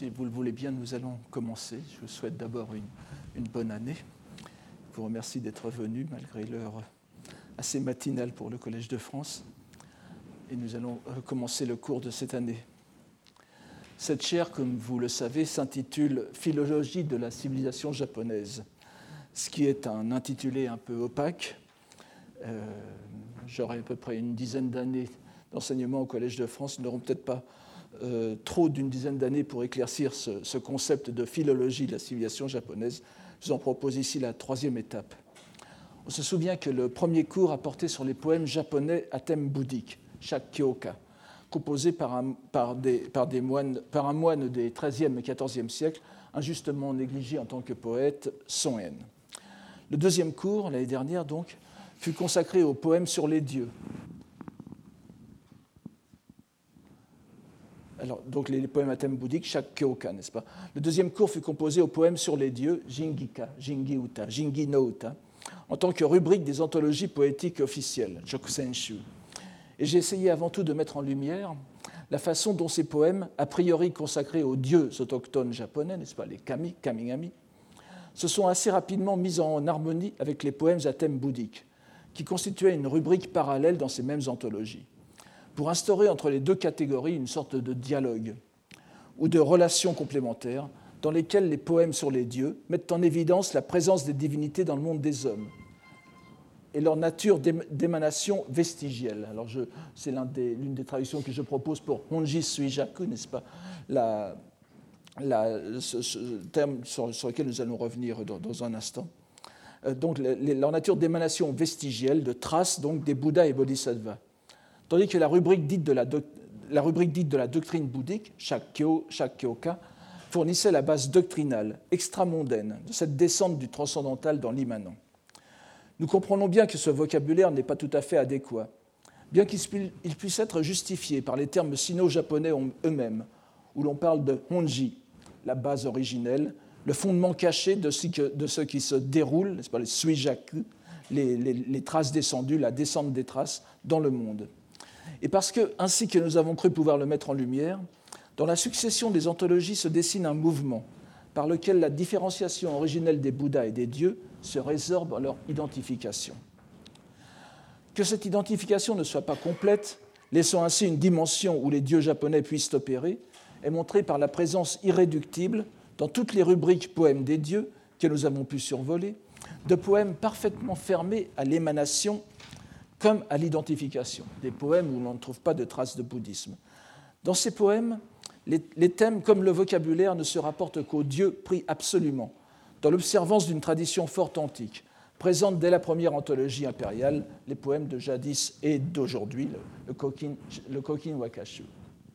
Si vous le voulez bien, nous allons commencer. Je vous souhaite d'abord une bonne année. Je vous remercie d'être venus malgré l'heure assez matinale pour le Collège de France. Et nous allons commencer le cours de cette année. Cette chaire, comme vous le savez, s'intitule « Philologie de la civilisation japonaise », ce qui est un intitulé un peu opaque. J'aurai à peu près une dizaine d'années d'enseignement au Collège de France. Nous n'aurons peut-être pas trop d'une dizaine d'années pour éclaircir ce concept de philologie de la civilisation japonaise. Je vous en propose ici la troisième étape. On se souvient que le premier cours a porté sur les poèmes japonais à thème bouddhique, Shakkyoka, composé par un moine des XIIIe et XIVe siècles, injustement négligé en tant que poète, Son-en. Le deuxième cours, l'année dernière donc, fut consacré aux poèmes sur les dieux. Alors, donc les poèmes à thème bouddhique, Shakkyoka, n'est-ce pas? Le deuxième cours fut composé aux poèmes sur les dieux, Jingika, Jingi-uta, Jingi no Uta, en tant que rubrique des anthologies poétiques officielles, Jokusenshu. Et j'ai essayé avant tout de mettre en lumière la façon dont ces poèmes, a priori consacrés aux dieux autochtones japonais, n'est-ce pas, les kami, kamigami, se sont assez rapidement mis en harmonie avec les poèmes à thème bouddhique, qui constituaient une rubrique parallèle dans ces mêmes anthologies, pour instaurer entre les deux catégories une sorte de dialogue ou de relations complémentaires dans lesquelles les poèmes sur les dieux mettent en évidence la présence des divinités dans le monde des hommes et leur nature d'émanation vestigielle. Alors c'est l'une des traductions que je propose pour Honji Suijaku, n'est-ce pas, ce terme sur lequel nous allons revenir dans un instant. Donc leur nature d'émanation vestigielle, de traces donc, des Bouddhas et Bodhisattvas. Tandis que la rubrique dite de la doctrine bouddhique, Shakkyoka, fournissait la base doctrinale, extramondaine, de cette descente du transcendantal dans l'immanent. Nous comprenons bien que ce vocabulaire n'est pas tout à fait adéquat, bien qu'il puisse être justifié par les termes sino-japonais eux-mêmes, où l'on parle de honji, la base originelle, le fondement caché de ce qui se déroule, n'est-ce pas, les suijaku, les traces descendues, la descente des traces dans le monde. Et parce que, ainsi que nous avons cru pouvoir le mettre en lumière, dans la succession des anthologies se dessine un mouvement par lequel la différenciation originelle des Bouddhas et des dieux se résorbe en leur identification. Que cette identification ne soit pas complète, laissant ainsi une dimension où les dieux japonais puissent opérer, est montrée par la présence irréductible, dans toutes les rubriques poèmes des dieux que nous avons pu survoler, de poèmes parfaitement fermés à l'émanation comme à l'identification, des poèmes où l'on ne trouve pas de traces de bouddhisme. Dans ces poèmes, les thèmes comme le vocabulaire ne se rapportent qu'aux dieux pris absolument, dans l'observance d'une tradition forte antique, présente dès la première anthologie impériale, les poèmes de jadis et d'aujourd'hui, le Kokin Wakashu,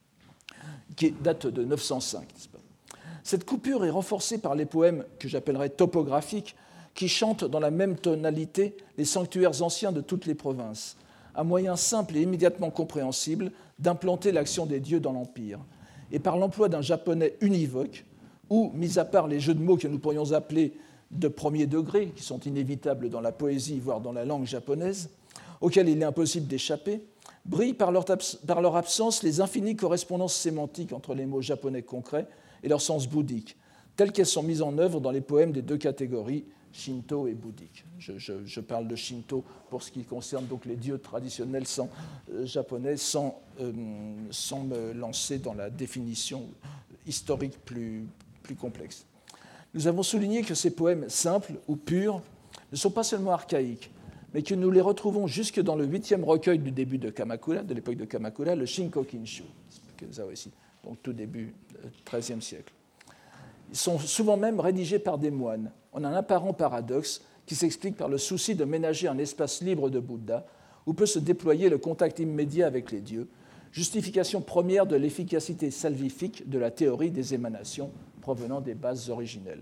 qui date de 905. Cette coupure est renforcée par les poèmes que j'appellerais topographiques, qui chantent dans la même tonalité les sanctuaires anciens de toutes les provinces, un moyen simple et immédiatement compréhensible d'implanter l'action des dieux dans l'Empire, et par l'emploi d'un japonais univoque, ou, mis à part les jeux de mots que nous pourrions appeler de premier degré, qui sont inévitables dans la poésie, voire dans la langue japonaise, auxquels il est impossible d'échapper, brillent par leur absence les infinies correspondances sémantiques entre les mots japonais concrets et leur sens bouddhique, telles qu'elles sont mises en œuvre dans les poèmes des deux catégories, Shinto et bouddhique. Je parle de Shinto pour ce qui concerne donc les dieux traditionnels japonais sans me lancer dans la définition historique plus complexe. Nous avons souligné que ces poèmes simples ou purs ne sont pas seulement archaïques, mais que nous les retrouvons jusque dans le 8e recueil du début de Kamakura, de l'époque de Kamakura, le Shinkokinshu, donc tout début XIIIe siècle. Ils sont souvent même rédigés par des moines, en un apparent paradoxe qui s'explique par le souci de ménager un espace libre de Bouddha où peut se déployer le contact immédiat avec les dieux, justification première de l'efficacité salvifique de la théorie des émanations provenant des bases originelles.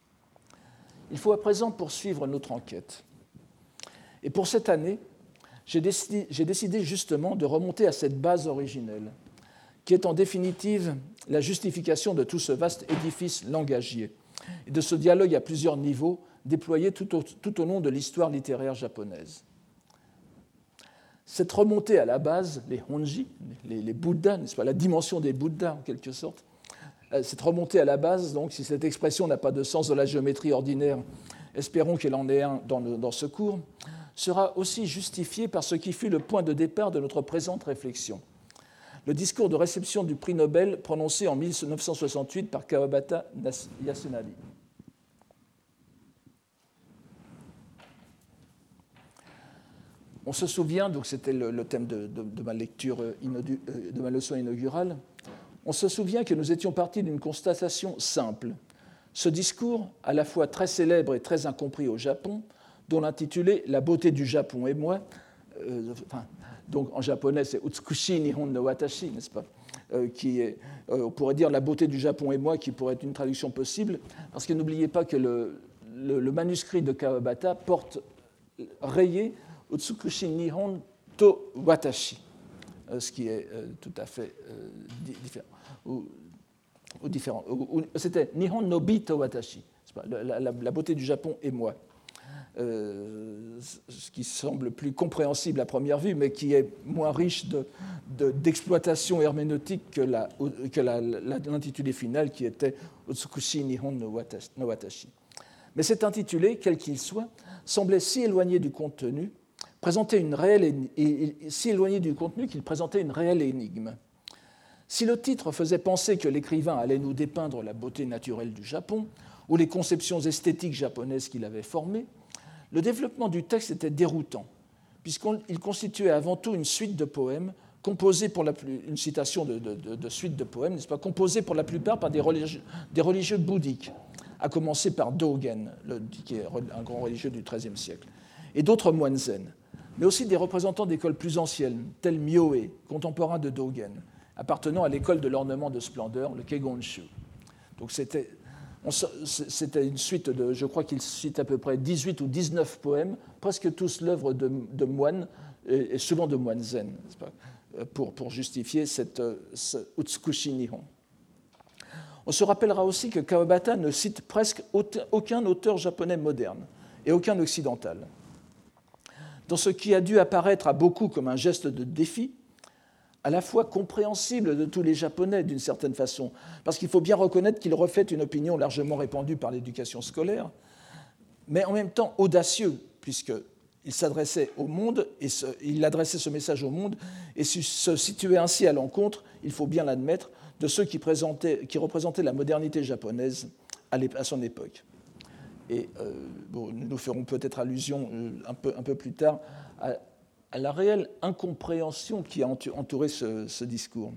Il faut à présent poursuivre notre enquête. Et pour cette année, j'ai décidé justement de remonter à cette base originelle, qui est en définitive la justification de tout ce vaste édifice langagier et de ce dialogue à plusieurs niveaux déployé tout au long de l'histoire littéraire japonaise. Cette remontée à la base, les honji, les Bouddhas, n'est-ce pas, la dimension des Bouddhas en quelque sorte, cette remontée à la base, donc si cette expression n'a pas de sens dans la géométrie ordinaire, espérons qu'elle en ait un dans ce cours, sera aussi justifiée par ce qui fut le point de départ de notre présente réflexion. Le discours de réception du prix Nobel prononcé en 1968 par Kawabata Yasunari. On se souvient, donc c'était le thème de ma lecture, de ma leçon inaugurale, on se souvient que nous étions partis d'une constatation simple. Ce discours, à la fois très célèbre et très incompris au Japon, dont l'intitulé « La beauté du Japon et moi », donc en japonais c'est « Utsukushi Nihon no Watashi », n'est-ce pas, qui est, on pourrait dire « La beauté du Japon et moi », qui pourrait être une traduction possible, parce que n'oubliez pas que le manuscrit de Kawabata porte rayé « Utsukushi Nihon to Watashi », ce qui est tout à fait différent. C'était Nihon no bi to Watashi, la beauté du Japon et moi. Ce qui semble plus compréhensible à première vue, mais qui est moins riche d'exploitation herméneutique que l'intitulé final qui était Utsukushi Nihon no Watashi. Mais cet intitulé, quel qu'il soit, semblait si éloigné du contenu, si éloigné du contenu qu'il présentait une réelle énigme. Si le titre faisait penser que l'écrivain allait nous dépeindre la beauté naturelle du Japon ou les conceptions esthétiques japonaises qu'il avait formées, le développement du texte était déroutant, puisqu'il constituait avant tout une suite de poèmes composés une citation de suite de poèmes, n'est-ce pas, composés pour la plupart par des religieux bouddhiques, à commencer par Dogen, qui est un grand religieux du XIIIe siècle, et d'autres moines zen, mais aussi des représentants d'écoles plus anciennes, tels Myoe, contemporain de Dogen, appartenant à l'école de l'ornement de splendeur, le Keigonshu. Donc c'était une suite de, je crois qu'il cite à peu près 18 ou 19 poèmes, presque tous l'œuvre de moines, et souvent de moines zen, n'est-ce pas, pour justifier ce Utsukushi Nihon. On se rappellera aussi que Kawabata ne cite presque aucun auteur japonais moderne et aucun occidental. Dans ce qui a dû apparaître à beaucoup comme un geste de défi, à la fois compréhensible de tous les Japonais d'une certaine façon, parce qu'il faut bien reconnaître qu'il reflète une opinion largement répandue par l'éducation scolaire, mais en même temps audacieux, puisqu'il s'adressait au monde, et il adressait ce message au monde, et se situait ainsi à l'encontre, il faut bien l'admettre, de ceux qui représentaient la modernité japonaise à son époque. Et nous ferons peut-être allusion un peu plus tard à la réelle incompréhension qui a entouré ce discours.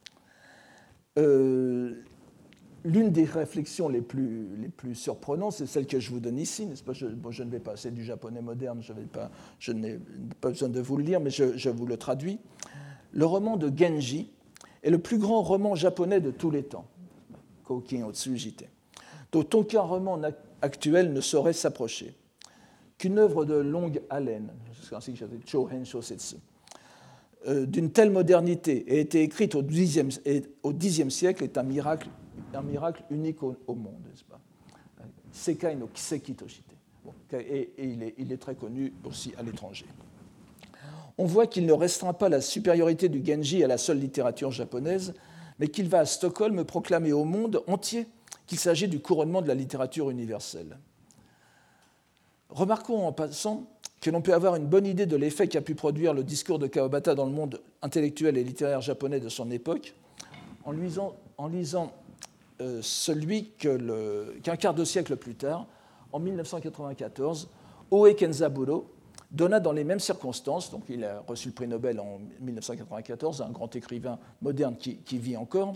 L'une des réflexions les plus surprenantes, c'est celle que je vous donne ici, n'est-ce pas? Je ne vais pas, c'est du japonais moderne, je n'ai pas besoin de vous le lire, mais je vous le traduis. Le roman de Genji est le plus grand roman japonais de tous les temps, Koukin Otsujite, dont aucun roman actuel ne saurait s'approcher. Qu'une œuvre de longue haleine, c'est ainsi que j'appelle Chōhen Shōsetsu, d'une telle modernité ait été écrite au Xe siècle est un miracle unique au monde, n'est-ce pas? Sekai no Kiseki Toshite. Et il est très connu aussi à l'étranger. On voit qu'il ne restreint pas la supériorité du Genji à la seule littérature japonaise, mais qu'il va à Stockholm proclamer au monde entier qu'il s'agit du couronnement de la littérature universelle. Remarquons en passant que l'on peut avoir une bonne idée de l'effet qu'a pu produire le discours de Kawabata dans le monde intellectuel et littéraire japonais de son époque en lisant celui qu'un quart de siècle plus tard, en 1994, Oe Kenzaburo donna dans les mêmes circonstances, donc il a reçu le prix Nobel en 1994, un grand écrivain moderne qui vit encore,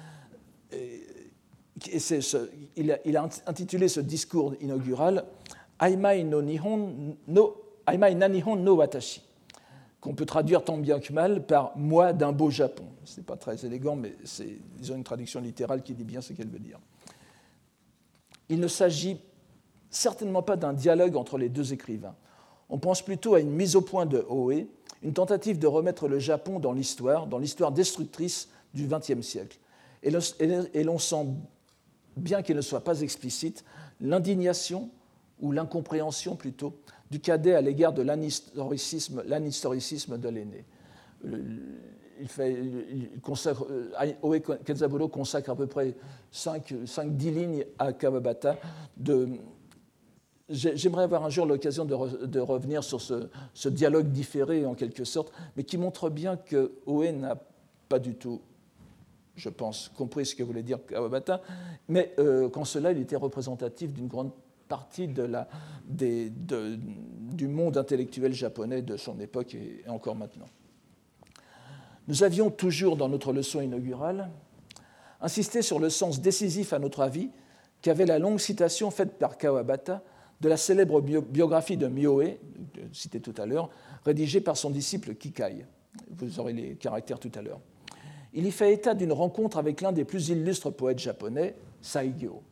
il a intitulé ce discours inaugural Aimai na Nihon no Watashi, qu'on peut traduire tant bien que mal par « moi d'un beau Japon ». Ce n'est pas très élégant, mais ils ont une traduction littérale qui dit bien ce qu'elle veut dire. Il ne s'agit certainement pas d'un dialogue entre les deux écrivains. On pense plutôt à une mise au point de Oe, une tentative de remettre le Japon dans l'histoire destructrice du XXe siècle. Et l'on sent, bien qu'il ne soit pas explicite, l'indignation ou l'incompréhension plutôt du cadet à l'égard de l'anhistoricisme de l'aîné. Oe Kenzaburo consacre à peu près 5-10 lignes à Kawabata. J'aimerais avoir un jour l'occasion de revenir sur ce dialogue différé, en quelque sorte, mais qui montre bien que Oe n'a pas du tout, je pense, compris ce que voulait dire Kawabata, mais qu'en cela, il était représentatif d'une grande partie du monde intellectuel japonais de son époque et encore maintenant. Nous avions toujours, dans notre leçon inaugurale, insisté sur le sens décisif, à notre avis, qu'avait la longue citation faite par Kawabata de la célèbre biographie de Myoe, citée tout à l'heure, rédigée par son disciple Kikai. Vous aurez les caractères tout à l'heure. Il y fait état d'une rencontre avec l'un des plus illustres poètes japonais, Saigyo,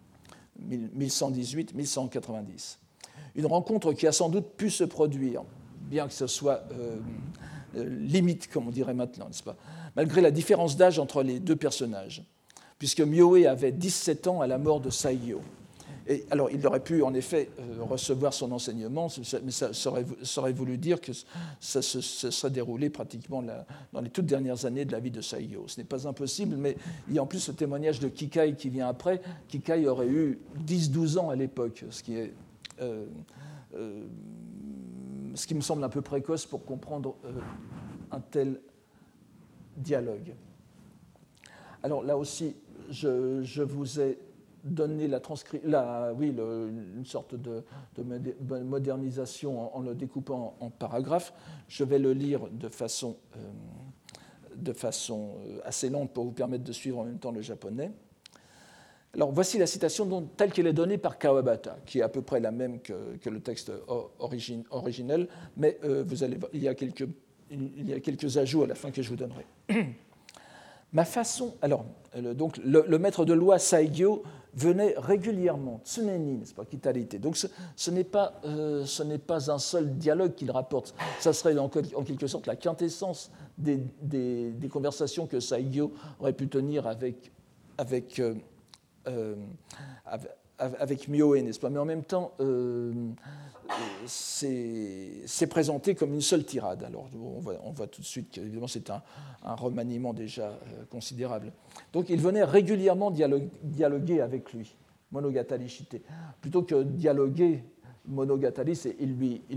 1118-1190. Une rencontre qui a sans doute pu se produire, bien que ce soit limite, comme on dirait maintenant, n'est-ce pas, malgré la différence d'âge entre les deux personnages, puisque Myoe avait 17 ans à la mort de Saigyo. Et alors, il aurait pu, en effet, recevoir son enseignement, mais ça aurait voulu dire que ça se serait déroulé pratiquement dans les toutes dernières années de la vie de Saigyo. Ce n'est pas impossible, mais il y a en plus le témoignage de Kikai qui vient après. Kikai aurait eu 10-12 ans à l'époque, ce qui me semble un peu précoce pour comprendre un tel dialogue. Alors là aussi, je vous ai donné une sorte de modernisation en le découpant en paragraphes. Je vais le lire de façon assez lente pour vous permettre de suivre en même temps le japonais. Alors voici la citation telle qu'elle est donnée par Kawabata, qui est à peu près la même que le texte originel, mais il y a quelques ajouts à la fin que je vous donnerai. Ma façon. Alors, donc, le maître de loi Saigyo venait régulièrement, tsuneni, n'est-ce pas, kitarite. Donc, ce n'est pas un seul dialogue qu'il rapporte. Ça serait en quelque sorte la quintessence des conversations que Saigyo aurait pu tenir avec Myoe, n'est-ce pas. Mais en même temps, c'est présenté comme une seule tirade. Alors, on voit tout de suite qu'évidemment, c'est un remaniement déjà considérable. Donc, il venait régulièrement dialoguer avec lui, Monogatari Shite. Plutôt que dialoguer, Monogatari, il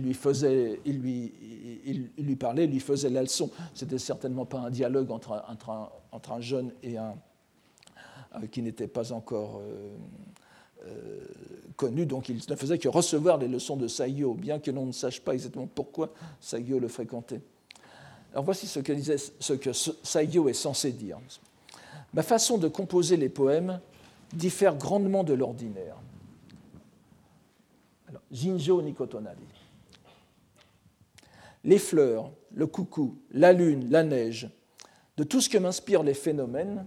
lui parlait, il lui faisait la leçon. C'était certainement pas un dialogue entre un jeune et un qui n'était pas encore connu, donc il ne faisait que recevoir les leçons de Saigyo, bien que l'on ne sache pas exactement pourquoi Saigyo le fréquentait. Alors voici ce que Saigyo est censé dire. Ma façon de composer les poèmes diffère grandement de l'ordinaire. Alors, Jinjo Nikotonari. Les fleurs, le coucou, la lune, la neige, de tout ce que m'inspirent les phénomènes,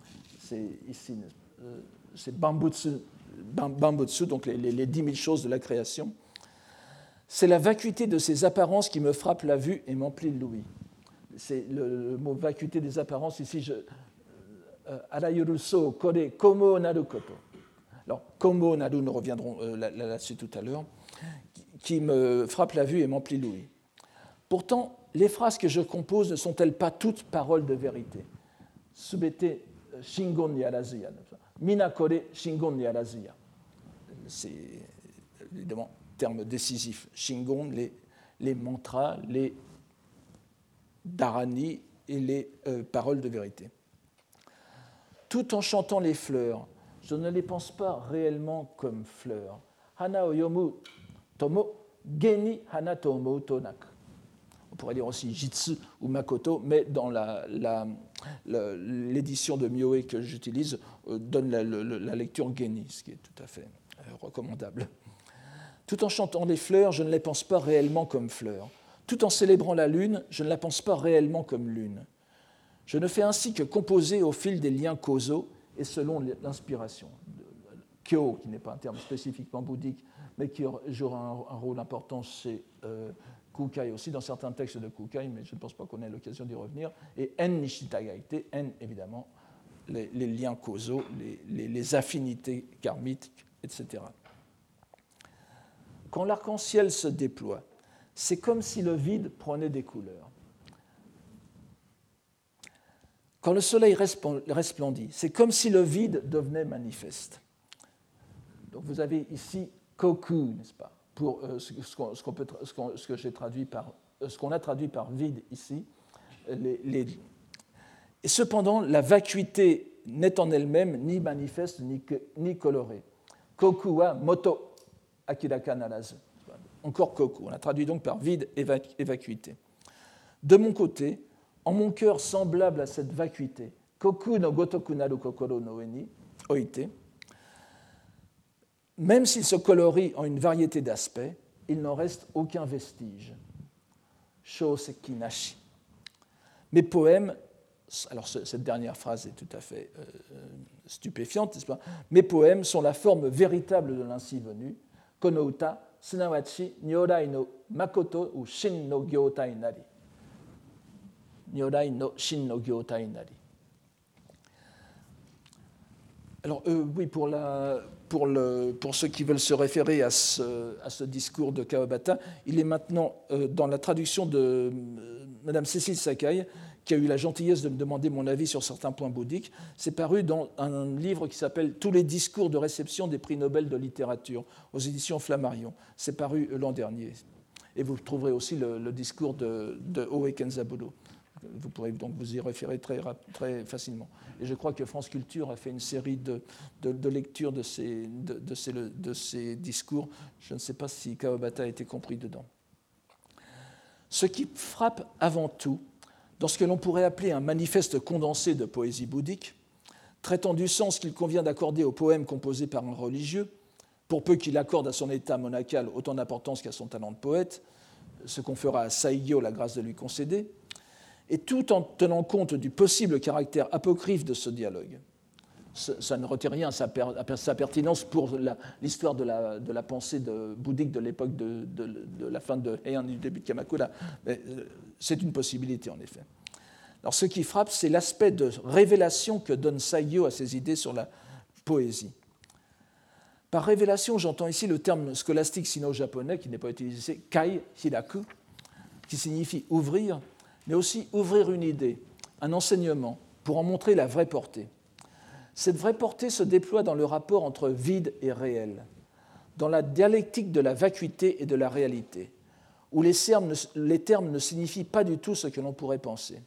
c'est Bambutsu, donc les 10 000 choses de la création. C'est la vacuité de ces apparences qui me frappe la vue et m'emplit l'ouïe. C'est le mot vacuité des apparences, ici, Arayuru so kore komo naru koto. Alors, komo naru, nous reviendrons là-dessus tout à l'heure, qui me frappe la vue et m'emplit l'ouïe. Pourtant, les phrases que je compose ne sont-elles pas toutes paroles de vérité? Subete Shingon Yarazuya. Mina kore Shingon Yarazuya. C'est évidemment terme décisif. Shingon, les mantras, les dharani et les paroles de vérité. Tout en chantant les fleurs, je ne les pense pas réellement comme fleurs. Hana o yomu tomo geni hana to omou to naku. On pourrait dire aussi Jitsu ou Makoto, mais dans l'édition de Myoe que j'utilise, donne la lecture Geni, ce qui est tout à fait recommandable. Tout en chantant les fleurs, je ne les pense pas réellement comme fleurs. Tout en célébrant la lune, je ne la pense pas réellement comme lune. Je ne fais ainsi que composer au fil des liens causaux et selon l'inspiration. Kyo, qui n'est pas un terme spécifiquement bouddhique, mais qui jouera un rôle important chez Kukai aussi, dans certains textes de Kukai, mais je ne pense pas qu'on ait l'occasion d'y revenir. Et En Nishitagaite, En, évidemment, les liens causaux, les affinités karmiques, etc. Quand l'arc-en-ciel se déploie, c'est comme si le vide prenait des couleurs. Quand le soleil resplendit, c'est comme si le vide devenait manifeste. Donc vous avez ici koku, n'est-ce pas, pour ce qu'on a traduit par vide ici. Et cependant, la vacuité n'est en elle-même ni manifeste ni colorée. Koku wa moto akiraka narazu. Encore koku. On a traduit donc par vide et vacuité. De mon côté, en mon cœur semblable à cette vacuité, koku no gotoku naru kokoro no ue ni oite, même s'il se colorie en une variété d'aspects, il n'en reste aucun vestige. Shōseki nashi. Mes poèmes, alors cette dernière phrase est tout à fait stupéfiante, n'est-ce pas? Mes poèmes sont la forme véritable de l'ainsi venu. Kono uta, sunawachi, nyorai no makoto ou shin no gyōtai nari. Nyorai no shin no gyōtai nari. Alors, oui, pour ceux qui veulent se référer à ce discours de Kawabata, il est maintenant dans la traduction de Mme Cécile Sakai, qui a eu la gentillesse de me demander mon avis sur certains points bouddhiques. C'est paru dans un livre qui s'appelle « Tous les discours de réception des prix Nobel de littérature » aux éditions Flammarion. C'est paru l'an dernier. Et vous trouverez aussi le discours de Oe Kenzaburo. Vous pourrez donc vous y référer très facilement. Et je crois que France Culture a fait une série de lectures de ces discours. Je ne sais pas si Kawabata a été compris dedans. Ce qui frappe avant tout, dans ce que l'on pourrait appeler un manifeste condensé de poésie bouddhique, traitant du sens qu'il convient d'accorder aux poèmes composés par un religieux, pour peu qu'il accorde à son état monacal autant d'importance qu'à son talent de poète, ce qu'on fera à Saigyo la grâce de lui concéder, et tout en tenant compte du possible caractère apocryphe de ce dialogue. Ça ne retire rien à sa pertinence pour l'histoire de la pensée bouddhique de l'époque de la fin de Heian et du début de Kamakura. Mais c'est une possibilité, en effet. Alors, ce qui frappe, c'est l'aspect de révélation que donne Saigyo à ses idées sur la poésie. Par révélation, j'entends ici le terme scolastique sino-japonais, qui n'est pas utilisé, kai hiraku, qui signifie ouvrir, mais aussi ouvrir une idée, un enseignement, pour en montrer la vraie portée. Cette vraie portée se déploie dans le rapport entre vide et réel, dans la dialectique de la vacuité et de la réalité, où les termes ne signifient pas du tout ce que l'on pourrait penser.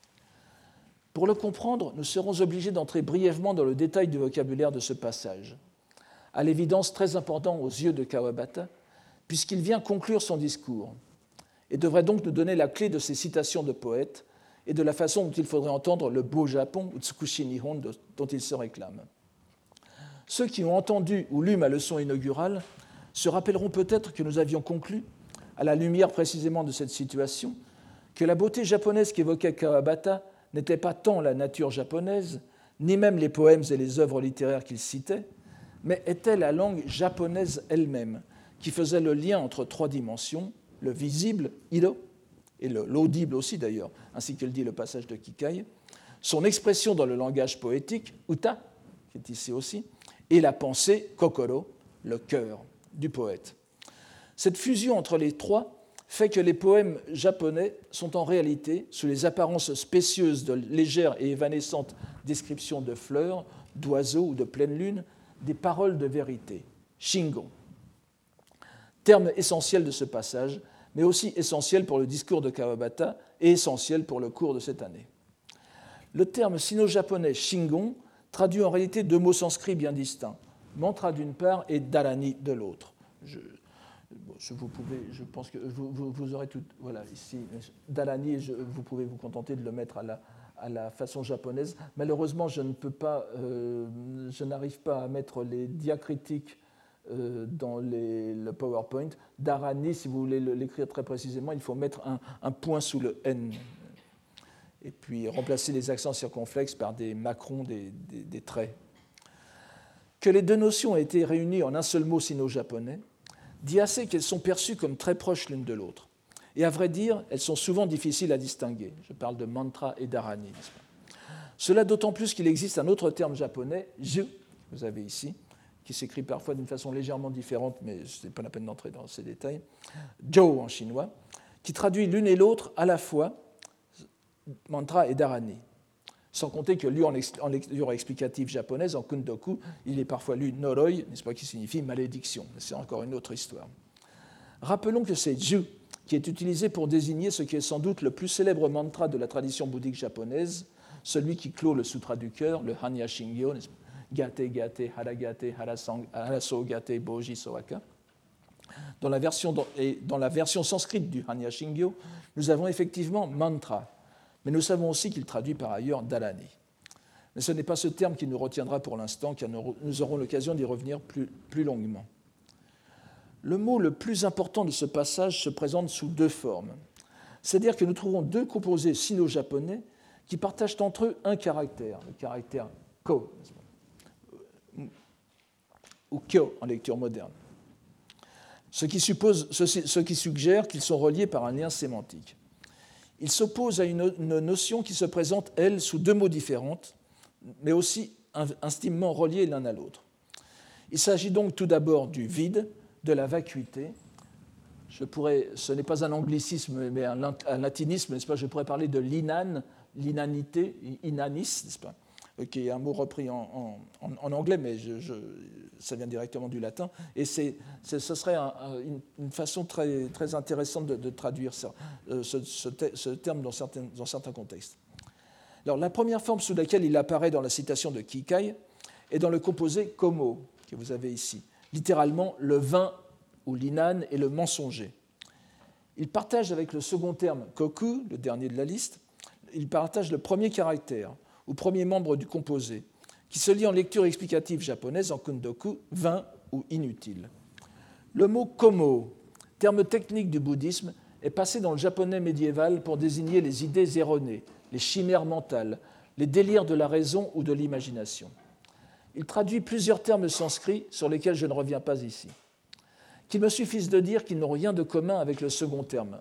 Pour le comprendre, nous serons obligés d'entrer brièvement dans le détail du vocabulaire de ce passage, à l'évidence très important aux yeux de Kawabata, puisqu'il vient conclure son discours, et devrait donc nous donner la clé de ces citations de poètes et de la façon dont il faudrait entendre le beau Japon, Utsukushi Nihon, dont il se réclame. Ceux qui ont entendu ou lu ma leçon inaugurale se rappelleront peut-être que nous avions conclu, à la lumière précisément de cette situation, que la beauté japonaise qu'évoquait Kawabata n'était pas tant la nature japonaise, ni même les poèmes et les œuvres littéraires qu'il citait, mais était la langue japonaise elle-même, qui faisait le lien entre trois dimensions, le visible, iro, et l'audible aussi d'ailleurs, ainsi que le dit le passage de Kikai, son expression dans le langage poétique, uta, qui est ici aussi, et la pensée, kokoro, le cœur du poète. Cette fusion entre les trois fait que les poèmes japonais sont en réalité, sous les apparences spécieuses de légères et évanescentes descriptions de fleurs, d'oiseaux ou de pleine lune, des paroles de vérité, shingon. Terme essentiel de ce passage, mais aussi essentiel pour le discours de Kawabata et essentiel pour le cours de cette année. Le terme sino-japonais shingon traduit en réalité deux mots sanscrits bien distincts, mantra d'une part et dharani de l'autre. Je pense que vous aurez tout. Voilà, ici, dharani, vous pouvez vous contenter de le mettre à la façon japonaise. Malheureusement, je n'arrive pas à mettre les diacritiques dans le PowerPoint. Dharani, si vous voulez l'écrire très précisément, il faut mettre un point sous le N et puis remplacer les accents circonflexes par des macrons, des traits. Que les deux notions aient été réunies en un seul mot sino-japonais dit assez qu'elles sont perçues comme très proches l'une de l'autre. Et à vrai dire, elles sont souvent difficiles à distinguer. Je parle de mantra et dharani. Cela d'autant plus qu'il existe un autre terme japonais, ju, que vous avez ici, qui s'écrit parfois d'une façon légèrement différente, mais ce n'est pas la peine d'entrer dans ces détails, Zhou en chinois, qui traduit l'une et l'autre à la fois, mantra et dharani. Sans compter que lu en lecture explicative japonaise, en kundoku, il est parfois lu noroi, n'est-ce pas, qui signifie malédiction. C'est encore une autre histoire. Rappelons que c'est Ju qui est utilisé pour désigner ce qui est sans doute le plus célèbre mantra de la tradition bouddhique japonaise, celui qui clôt le sutra du cœur, le Hanya Shingyo, Gate Gate Haragate Haraso Gate Boji Soaka. Dans la version sanskrite du Hanya Shingyo, nous avons effectivement mantra, mais nous savons aussi qu'il traduit par ailleurs dhalani. Mais ce n'est pas ce terme qui nous retiendra pour l'instant, car nous aurons l'occasion d'y revenir plus longuement. Le mot le plus important de ce passage se présente sous deux formes. C'est-à-dire que nous trouvons deux composés sino-japonais qui partagent entre eux un caractère, le caractère ko, ou kyo en lecture moderne, ce qui suggère qu'ils sont reliés par un lien sémantique. Ils s'opposent à une notion qui se présente, elle, sous deux mots différents, mais aussi intimement reliés l'un à l'autre. Il s'agit donc tout d'abord du vide, de la vacuité. Ce n'est pas un anglicisme, mais un latinisme, n'est-ce pas? Je pourrais parler de l'inanité, inanis, n'est-ce pas? Qui est un mot repris en anglais, mais ça vient directement du latin. Et ce serait une façon très, très intéressante de traduire ce terme dans certains contextes. Alors, la première forme sous laquelle il apparaît dans la citation de Kikai est dans le composé komo, que vous avez ici. Littéralement, le vain ou l'inan et le mensonger. Il partage avec le second terme, koku, le dernier de la liste, il partage le premier caractère, ou premier membre du composé, qui se lit en lecture explicative japonaise en kundoku, vain ou inutile. Le mot komo, terme technique du bouddhisme, est passé dans le japonais médiéval pour désigner les idées erronées, les chimères mentales, les délires de la raison ou de l'imagination. Il traduit plusieurs termes sanskrits sur lesquels je ne reviens pas ici. Qu'il me suffise de dire qu'ils n'ont rien de commun avec le second terme,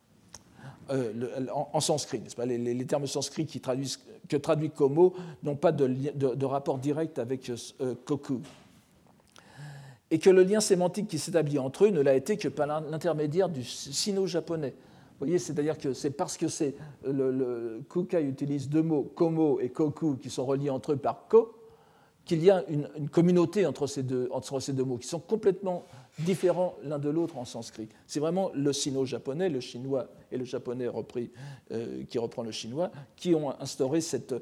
en sanskrit, n'est-ce pas? Les termes sanskrits que traduit komo n'ont pas de rapport direct avec koku. Et que le lien sémantique qui s'établit entre eux ne l'a été que par l'intermédiaire du sino-japonais. Vous voyez, c'est-à-dire que c'est parce que le Kukai utilise deux mots, komo et koku, qui sont reliés entre eux par ko, qu'il y a une communauté entre ces deux mots, qui sont complètement différents l'un de l'autre en sanskrit. C'est vraiment le sino-japonais, le chinois et le japonais qui reprend le chinois, qui ont instauré ce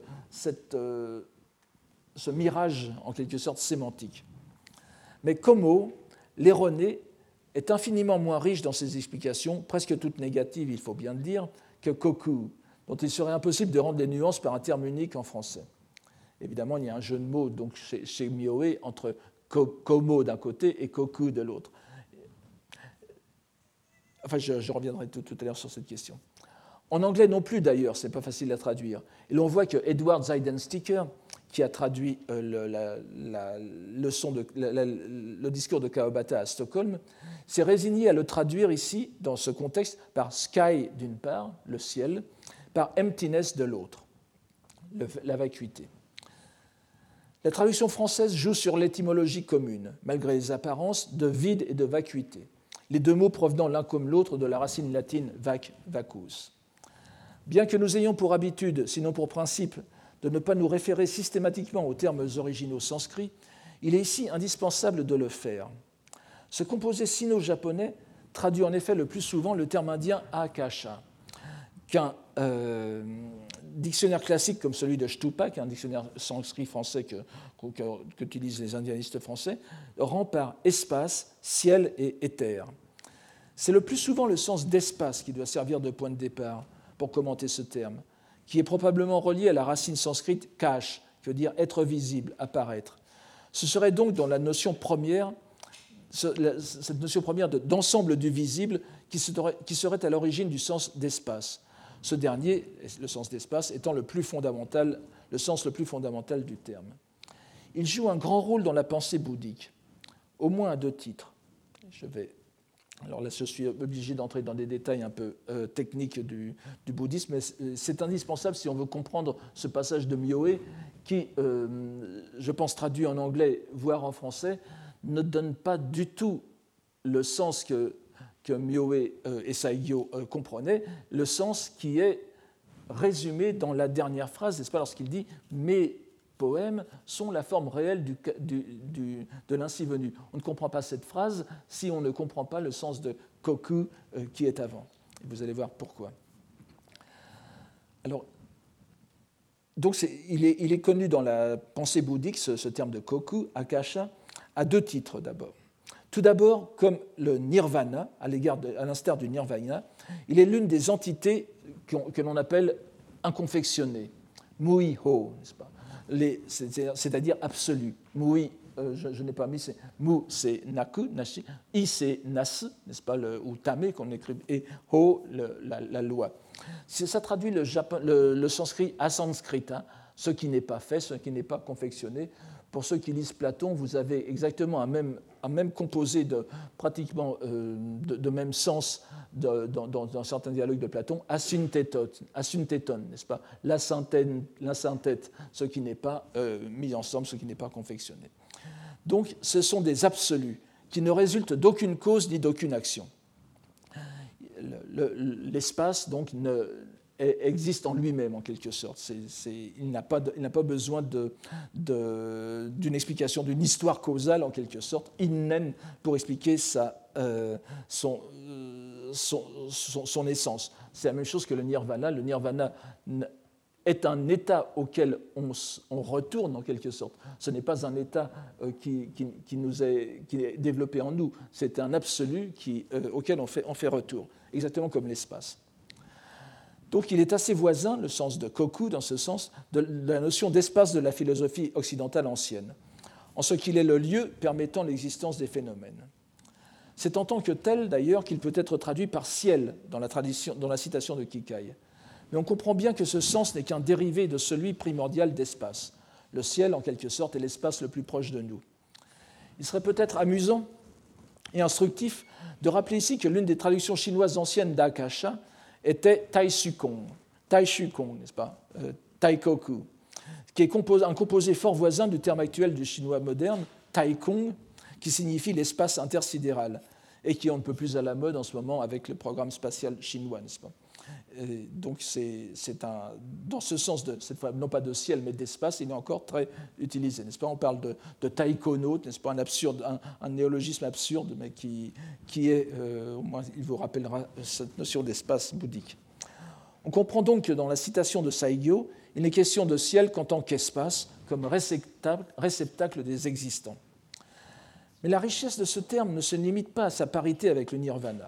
mirage, en quelque sorte, sémantique. Mais komo, l'erroné, est infiniment moins riche dans ses explications, presque toutes négatives, il faut bien le dire, que koku, dont il serait impossible de rendre les nuances par un terme unique en français. Évidemment, il y a un jeu de mots donc, chez Mioe entre komo d'un côté et koku de l'autre. Enfin, je reviendrai tout à l'heure sur cette question. En anglais non plus, d'ailleurs, ce n'est pas facile à traduire. Et l'on voit que Edward Zeidensticker, qui a traduit le discours de Kawabata à Stockholm, s'est résigné à le traduire ici, dans ce contexte, par sky d'une part, le ciel, par emptiness de l'autre, la vacuité. La traduction française joue sur l'étymologie commune, malgré les apparences de vide et de vacuité, les deux mots provenant l'un comme l'autre de la racine latine vac, vacus. Bien que nous ayons pour habitude, sinon pour principe, de ne pas nous référer systématiquement aux termes originaux sanscrits, il est ici indispensable de le faire. Ce composé sino-japonais traduit en effet le plus souvent le terme indien akasha, qu'un dictionnaire classique comme celui de Stupak, un dictionnaire sanskrit français qu'utilisent les indianistes français, rend par espace, ciel et éther. C'est le plus souvent le sens d'espace qui doit servir de point de départ pour commenter ce terme, qui est probablement relié à la racine sanscrite kash, qui veut dire être visible, apparaître. Ce serait donc dans la notion première, cette notion première d'ensemble du visible, qui serait à l'origine du sens d'espace. Ce dernier, le sens d'espace, étant le sens le plus fondamental du terme. Il joue un grand rôle dans la pensée bouddhique, au moins à deux titres. Alors là, je suis obligé d'entrer dans des détails un peu techniques du bouddhisme, mais c'est indispensable si on veut comprendre ce passage de Mioe qui, je pense traduit en anglais, voire en français, ne donne pas du tout le sens que Mioe et Saigyo comprenaient, le sens qui est résumé dans la dernière phrase, n'est-ce pas, lorsqu'il dit « mes poèmes sont la forme réelle de l'ainsi venu ». On ne comprend pas cette phrase si on ne comprend pas le sens de koku qui est avant. Et vous allez voir pourquoi. Alors, donc il est connu dans la pensée bouddhique, ce terme de koku, akasha, à deux titres d'abord. Tout d'abord, comme le nirvana, à l'instar du nirvana, il est l'une des entités que l'on appelle inconfectionnées, mui-ho, n'est-ce pas, c'est-à-dire absolu. Mui, je n'ai pas mis, mu c'est naku, nashi, i c'est nasu, n'est-ce pas, ou tame qu'on écrit, et ho, la loi. Ça traduit le sanskrit asanskrita, ce qui n'est pas fait, ce qui n'est pas confectionné. Pour ceux qui lisent Platon, vous avez exactement un même composé pratiquement de même sens dans certains dialogues de Platon, asyntéton, n'est-ce pas, la synthète, ce qui n'est pas mis ensemble, ce qui n'est pas confectionné. Donc, ce sont des absolus qui ne résultent d'aucune cause ni d'aucune action. L'espace, donc, existe en lui-même, en quelque sorte. Il n'a pas besoin d'une explication, d'une histoire causale, en quelque sorte, innen, pour expliquer son essence. C'est la même chose que le nirvana. Le nirvana est un état auquel on retourne, en quelque sorte. Ce n'est pas un état qui est développé en nous. C'est un absolu auquel on fait retour, exactement comme l'espace. Donc il est assez voisin, le sens de koku, dans ce sens, de la notion d'espace de la philosophie occidentale ancienne, en ce qu'il est le lieu permettant l'existence des phénomènes. C'est en tant que tel, d'ailleurs, qu'il peut être traduit par ciel dans la citation de Kikai. Mais on comprend bien que ce sens n'est qu'un dérivé de celui primordial d'espace. Le ciel, en quelque sorte, est l'espace le plus proche de nous. Il serait peut-être amusant et instructif de rappeler ici que l'une des traductions chinoises anciennes d'Akasha était Taishukong, n'est-ce pas, Taikoku, qui est un composé fort voisin du terme actuel du chinois moderne, Taikong, qui signifie l'espace intersidéral, et qui est on ne peut plus à la mode en ce moment avec le programme spatial chinois, n'est-ce pas. Et donc dans ce sens, cette fois, non pas de ciel, mais d'espace, il est encore très utilisé, n'est-ce pas. On parle de taïkonaute, n'est-ce pas, un néologisme absurde, mais qui est, au moins il vous rappellera cette notion d'espace bouddhique. On comprend donc que dans la citation de Saigyo, il n'est question de ciel qu'en tant qu'espace, comme réceptacle des existants. Mais la richesse de ce terme ne se limite pas à sa parité avec le nirvana.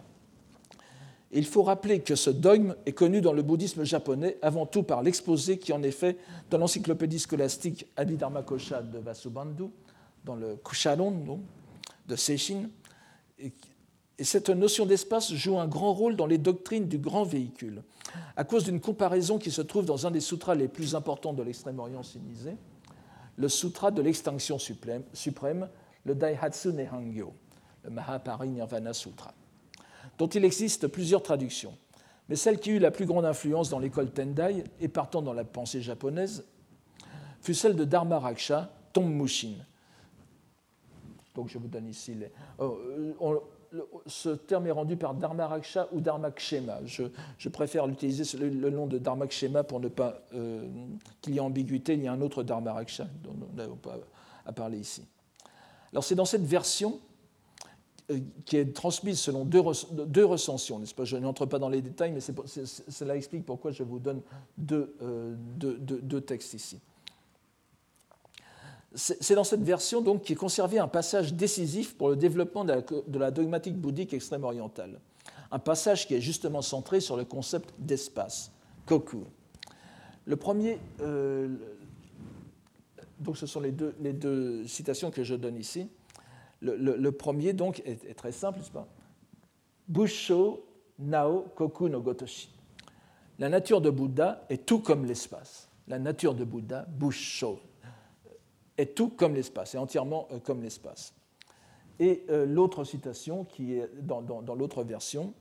Il faut rappeler que ce dogme est connu dans le bouddhisme japonais avant tout par l'exposé qui en est fait dans l'encyclopédie scolastique Abhidharma Kosha de Vasubandhu, dans le Kusharon de Seishin. Et cette notion d'espace joue un grand rôle dans les doctrines du grand véhicule, à cause d'une comparaison qui se trouve dans un des sutras les plus importants de l'Extrême-Orient sinisé, le sutra de l'extinction suprême, le Daihatsu Nihangyo, le Mahaparinirvana Sutra, dont il existe plusieurs traductions. Mais celle qui eut la plus grande influence dans l'école Tendai et partant dans la pensée japonaise fut celle de Dharmaraksha Tongmushin. Donc je vous donne ici ce terme est rendu par Dharmaraksha ou Dharmakshema. Je préfère utiliser le nom de Dharmakshema pour ne pas qu'il y ait ambiguïté. Il y a un autre Dharmaraksha dont nous n'avons pas à parler ici. Alors c'est dans cette version qui est transmise selon deux recensions, n'est-ce pas ? Je n'entre pas dans les détails, mais cela explique pourquoi je vous donne deux textes ici. C'est dans cette version donc qui est conservé un passage décisif pour le développement de la dogmatique bouddhique extrême-orientale. Un passage qui est justement centré sur le concept d'espace, koku. Le premier, donc ce sont les deux citations que je donne ici. Le premier, donc, est très simple, n'est-ce pas ? Busho nao koku no gotoshi. La nature de Bouddha est tout comme l'espace. La nature de Bouddha, Busho, est tout comme l'espace, est entièrement comme l'espace. Et l'autre citation, qui est dans l'autre version,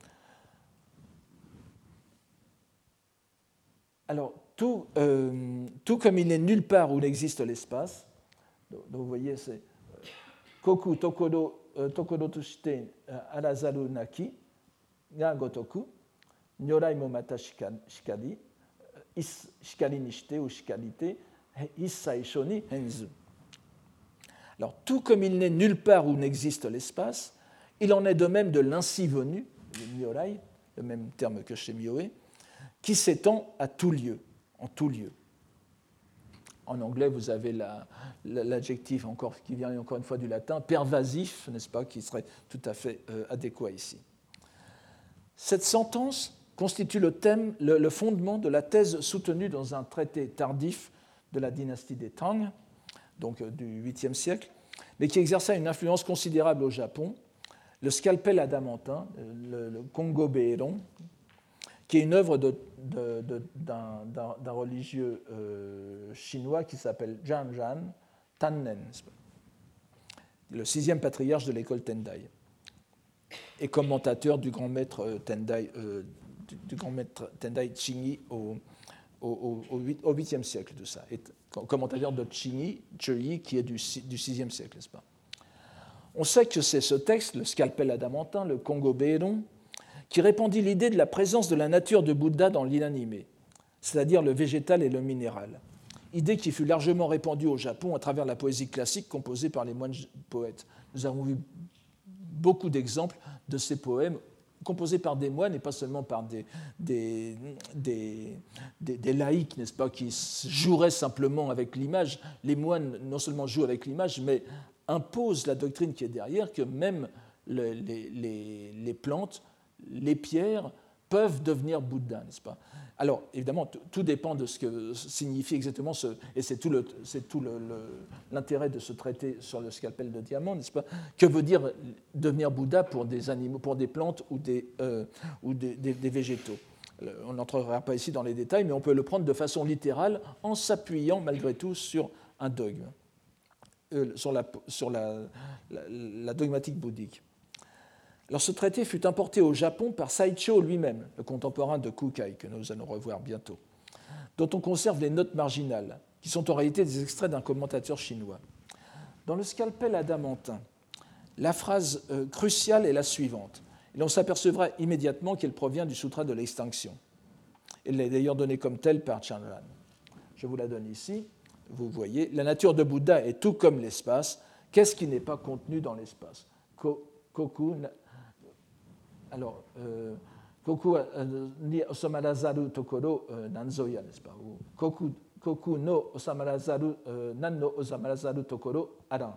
alors, tout comme il n'est nulle part où n'existe l'espace, donc vous voyez, c'est Koku tokodo tushite arazaru naki ga gotoku, nyorai mo mata shikari, shikari ni shite ou shikarite, issai sho ni henzu. Alors, tout comme il n'est nulle part où n'existe l'espace, il en est de même de l'ainsi venu, le nyorai, le même terme que chez Mioé, qui s'étend à tout lieu, en tout lieu. En anglais, vous avez l'adjectif qui vient encore une fois du latin, pervasif, n'est-ce pas, qui serait tout à fait adéquat ici. Cette sentence constitue le fondement de la thèse soutenue dans un traité tardif de la dynastie des Tang, donc du 8e siècle, mais qui exerça une influence considérable au Japon, le scalpel adamantin, le Kongo Beiron, qui est une œuvre d'un religieux chinois qui s'appelle Zhang Tannen, le 6e patriarche de l'école Tendai, et commentateur du grand maître Tendai Qingyi au 8e siècle de ça, et commentateur de Qingyi qui est du 6e siècle, n'est-ce pas? On sait que c'est ce texte, le scalpel adamantin, le Kongo Beiron, qui répandit l'idée de la présence de la nature de Bouddha dans l'inanimé, c'est-à-dire le végétal et le minéral. Idée qui fut largement répandue au Japon à travers la poésie classique composée par les moines poètes. Nous avons vu beaucoup d'exemples de ces poèmes composés par des moines et pas seulement par des laïcs, n'est-ce pas, qui joueraient simplement avec l'image. Les moines non seulement jouent avec l'image, mais imposent la doctrine qui est derrière, que même les plantes, les pierres peuvent devenir Bouddha, n'est-ce pas? Alors, évidemment, tout dépend de ce que signifie exactement et c'est tout l'intérêt de ce traité sur le scalpel de diamant, n'est-ce pas? Que veut dire devenir Bouddha pour des animaux, pour des plantes ou des végétaux? On n'entrera pas ici dans les détails, mais on peut le prendre de façon littérale en s'appuyant malgré tout sur un dogme, sur la dogmatique bouddhique. Alors, ce traité fut importé au Japon par Saicho lui-même, le contemporain de Kukai, que nous allons revoir bientôt, dont on conserve les notes marginales, qui sont en réalité des extraits d'un commentateur chinois. Dans le scalpel adamantin, la phrase cruciale est la suivante, et l'on s'apercevra immédiatement qu'elle provient du Sutra de l'extinction. Elle est d'ailleurs donnée comme telle par Chandran. Je vous la donne ici. Vous voyez, la nature de Bouddha est tout comme l'espace. Qu'est-ce qui n'est pas contenu dans l'espace? Koku. Alors, Koku ni osamarazaru tokoro nanzoya, n'est-ce pas? Koku no osamarazaru nan no osamarazaru tokoro aran.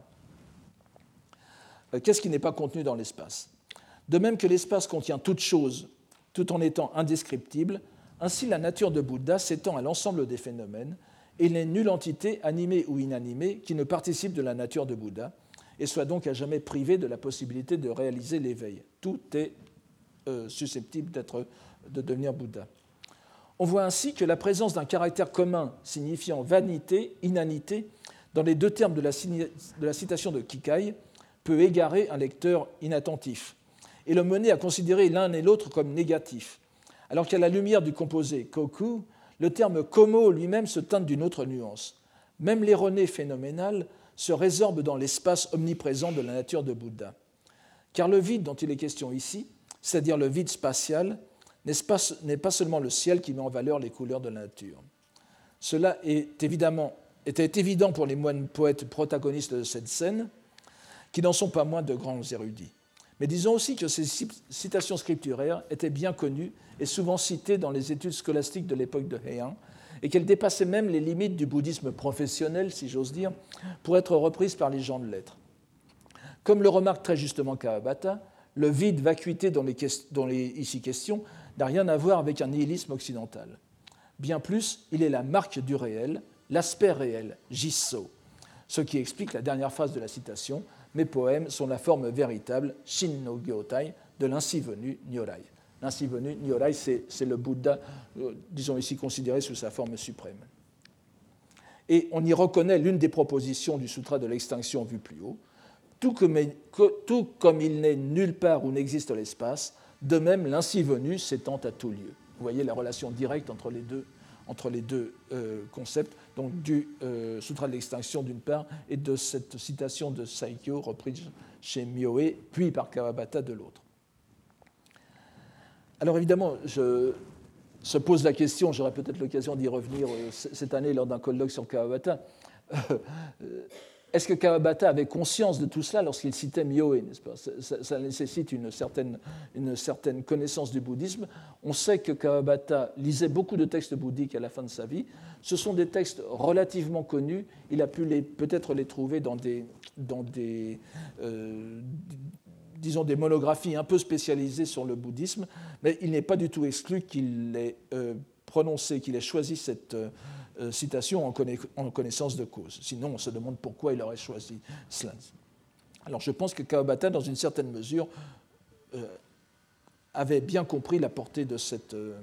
Qu'est-ce qui n'est pas contenu dans l'espace? De même que l'espace contient toute chose, tout en étant indescriptible, ainsi la nature de Bouddha s'étend à l'ensemble des phénomènes, et il n'est nulle entité, animée ou inanimée, qui ne participe de la nature de Bouddha, et soit donc à jamais privée de la possibilité de réaliser l'éveil. Tout est susceptible de devenir Bouddha. On voit ainsi que la présence d'un caractère commun signifiant vanité, inanité, dans les deux termes de la citation de Kikai, peut égarer un lecteur inattentif et le mener à considérer l'un et l'autre comme négatifs, alors qu'à la lumière du composé koku, le terme komo lui-même se teinte d'une autre nuance. Même l'ironie phénoménale se résorbe dans l'espace omniprésent de la nature de Bouddha. Car le vide dont il est question ici, c'est-à-dire le vide spatial, n'est pas seulement le ciel qui met en valeur les couleurs de la nature. Cela était évident pour les moines poètes protagonistes de cette scène, qui n'en sont pas moins de grands érudits. Mais disons aussi que ces citations scripturaires étaient bien connues et souvent citées dans les études scolastiques de l'époque de Heian, et qu'elles dépassaient même les limites du bouddhisme professionnel, si j'ose dire, pour être reprises par les gens de lettres. Comme le remarque très justement Kawabata, le vide vacuité dont les ici question n'a rien à voir avec un nihilisme occidental. Bien plus, il est la marque du réel, l'aspect réel, jisso, ce qui explique la dernière phrase de la citation. Mes poèmes sont la forme véritable, shin no gyotai, de l'ainsi venu Nyorai. L'ainsi venu Nyorai, c'est le Bouddha, disons ici considéré sous sa forme suprême. Et on y reconnaît l'une des propositions du Sutra de l'extinction vu plus haut. Tout comme il n'est nulle part où n'existe l'espace, de même l'ainsi venu s'étend à tout lieu. Vous voyez la relation directe entre les deux concepts, donc du Sutra de l'extinction d'une part et de cette citation de Saikyo reprise chez Mioé, puis par Kawabata de l'autre. Alors évidemment, se pose la question, j'aurai peut-être l'occasion d'y revenir cette année lors d'un colloque sur Kawabata, est-ce que Kawabata avait conscience de tout cela lorsqu'il citait Myoe, n'est-ce pas ? Ça nécessite une certaine connaissance du bouddhisme. On sait que Kawabata lisait beaucoup de textes bouddhiques à la fin de sa vie. Ce sont des textes relativement connus. Il a pu peut-être les trouver dans des monographies un peu spécialisées sur le bouddhisme, mais il n'est pas du tout exclu qu'il ait prononcé, qu'il ait choisi cette citation en connaissance de cause. Sinon, on se demande pourquoi il aurait choisi cela. Alors, je pense que Kawabata, dans une certaine mesure, avait bien compris la portée de ce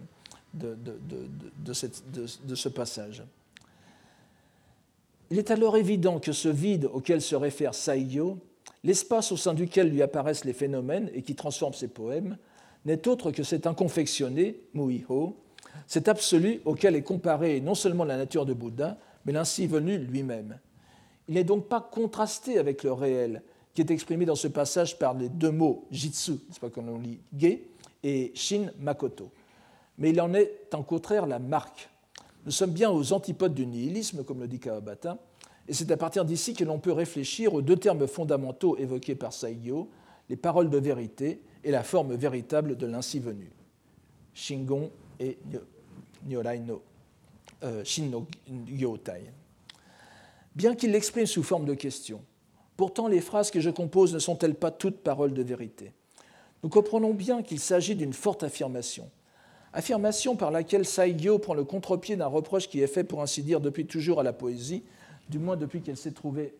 passage. Il est alors évident que ce vide auquel se réfère Saigyo, l'espace au sein duquel lui apparaissent les phénomènes et qui transforme ses poèmes, n'est autre que cet inconfectionné, Muiho, cet absolu auquel est comparée non seulement la nature de Bouddha, mais l'ainsi venu lui-même. Il n'est donc pas contrasté avec le réel, qui est exprimé dans ce passage par les deux mots jitsu, c'est pas comme on lit ge, et shin makoto. Mais il en est en contraire la marque. Nous sommes bien aux antipodes du nihilisme, comme le dit Kawabata, et c'est à partir d'ici que l'on peut réfléchir aux deux termes fondamentaux évoqués par Saigyo, les paroles de vérité et la forme véritable de l'ainsi venu. Shingon et Nyorai no Shin no Gyotai. Bien qu'il l'exprime sous forme de question, pourtant les phrases que je compose ne sont-elles pas toutes paroles de vérité ? Nous comprenons bien qu'il s'agit d'une forte affirmation par laquelle Saigyo prend le contre-pied d'un reproche qui est fait, pour ainsi dire, depuis toujours à la poésie, du moins depuis qu'elle s'est trouvée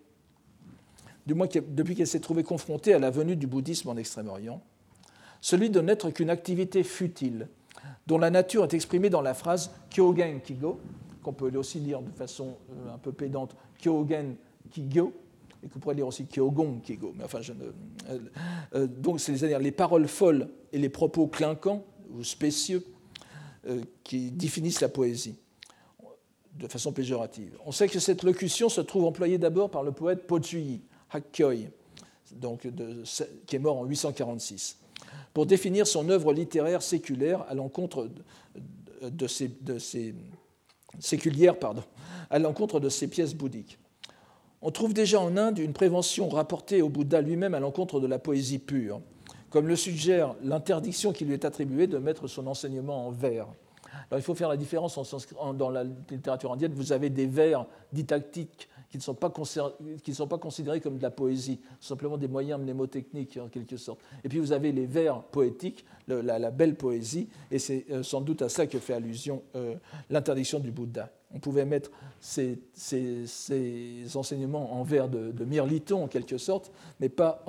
confrontée à la venue du bouddhisme en Extrême-Orient, celui de n'être qu'une activité futile, dont la nature est exprimée dans la phrase Kyogen Kigo, qu'on peut aussi lire de façon un peu pédante Kyogen Kigyo, et qu'on pourrait lire aussi Kyogon Kigo. Mais enfin, donc, c'est-à-dire les paroles folles et les propos clinquants ou spécieux qui définissent la poésie de façon péjorative. On sait que cette locution se trouve employée d'abord par le poète Pojuyi Hakkyoi, qui est mort en 846. Pour définir son œuvre littéraire séculière à l'encontre de ses pièces bouddhiques. On trouve déjà en Inde une prévention rapportée au Bouddha lui-même à l'encontre de la poésie pure, comme le suggère l'interdiction qui lui est attribuée de mettre son enseignement en vers. Alors, il faut faire la différence dans la littérature indienne. Vous avez des vers didactiques qui ne sont pas considérés comme de la poésie, simplement des moyens mnémotechniques en quelque sorte. Et puis vous avez les vers poétiques, la belle poésie, et c'est sans doute à ça que fait allusion l'interdiction du Bouddha. On pouvait mettre ces enseignements en vers de mirliton en quelque sorte, mais pas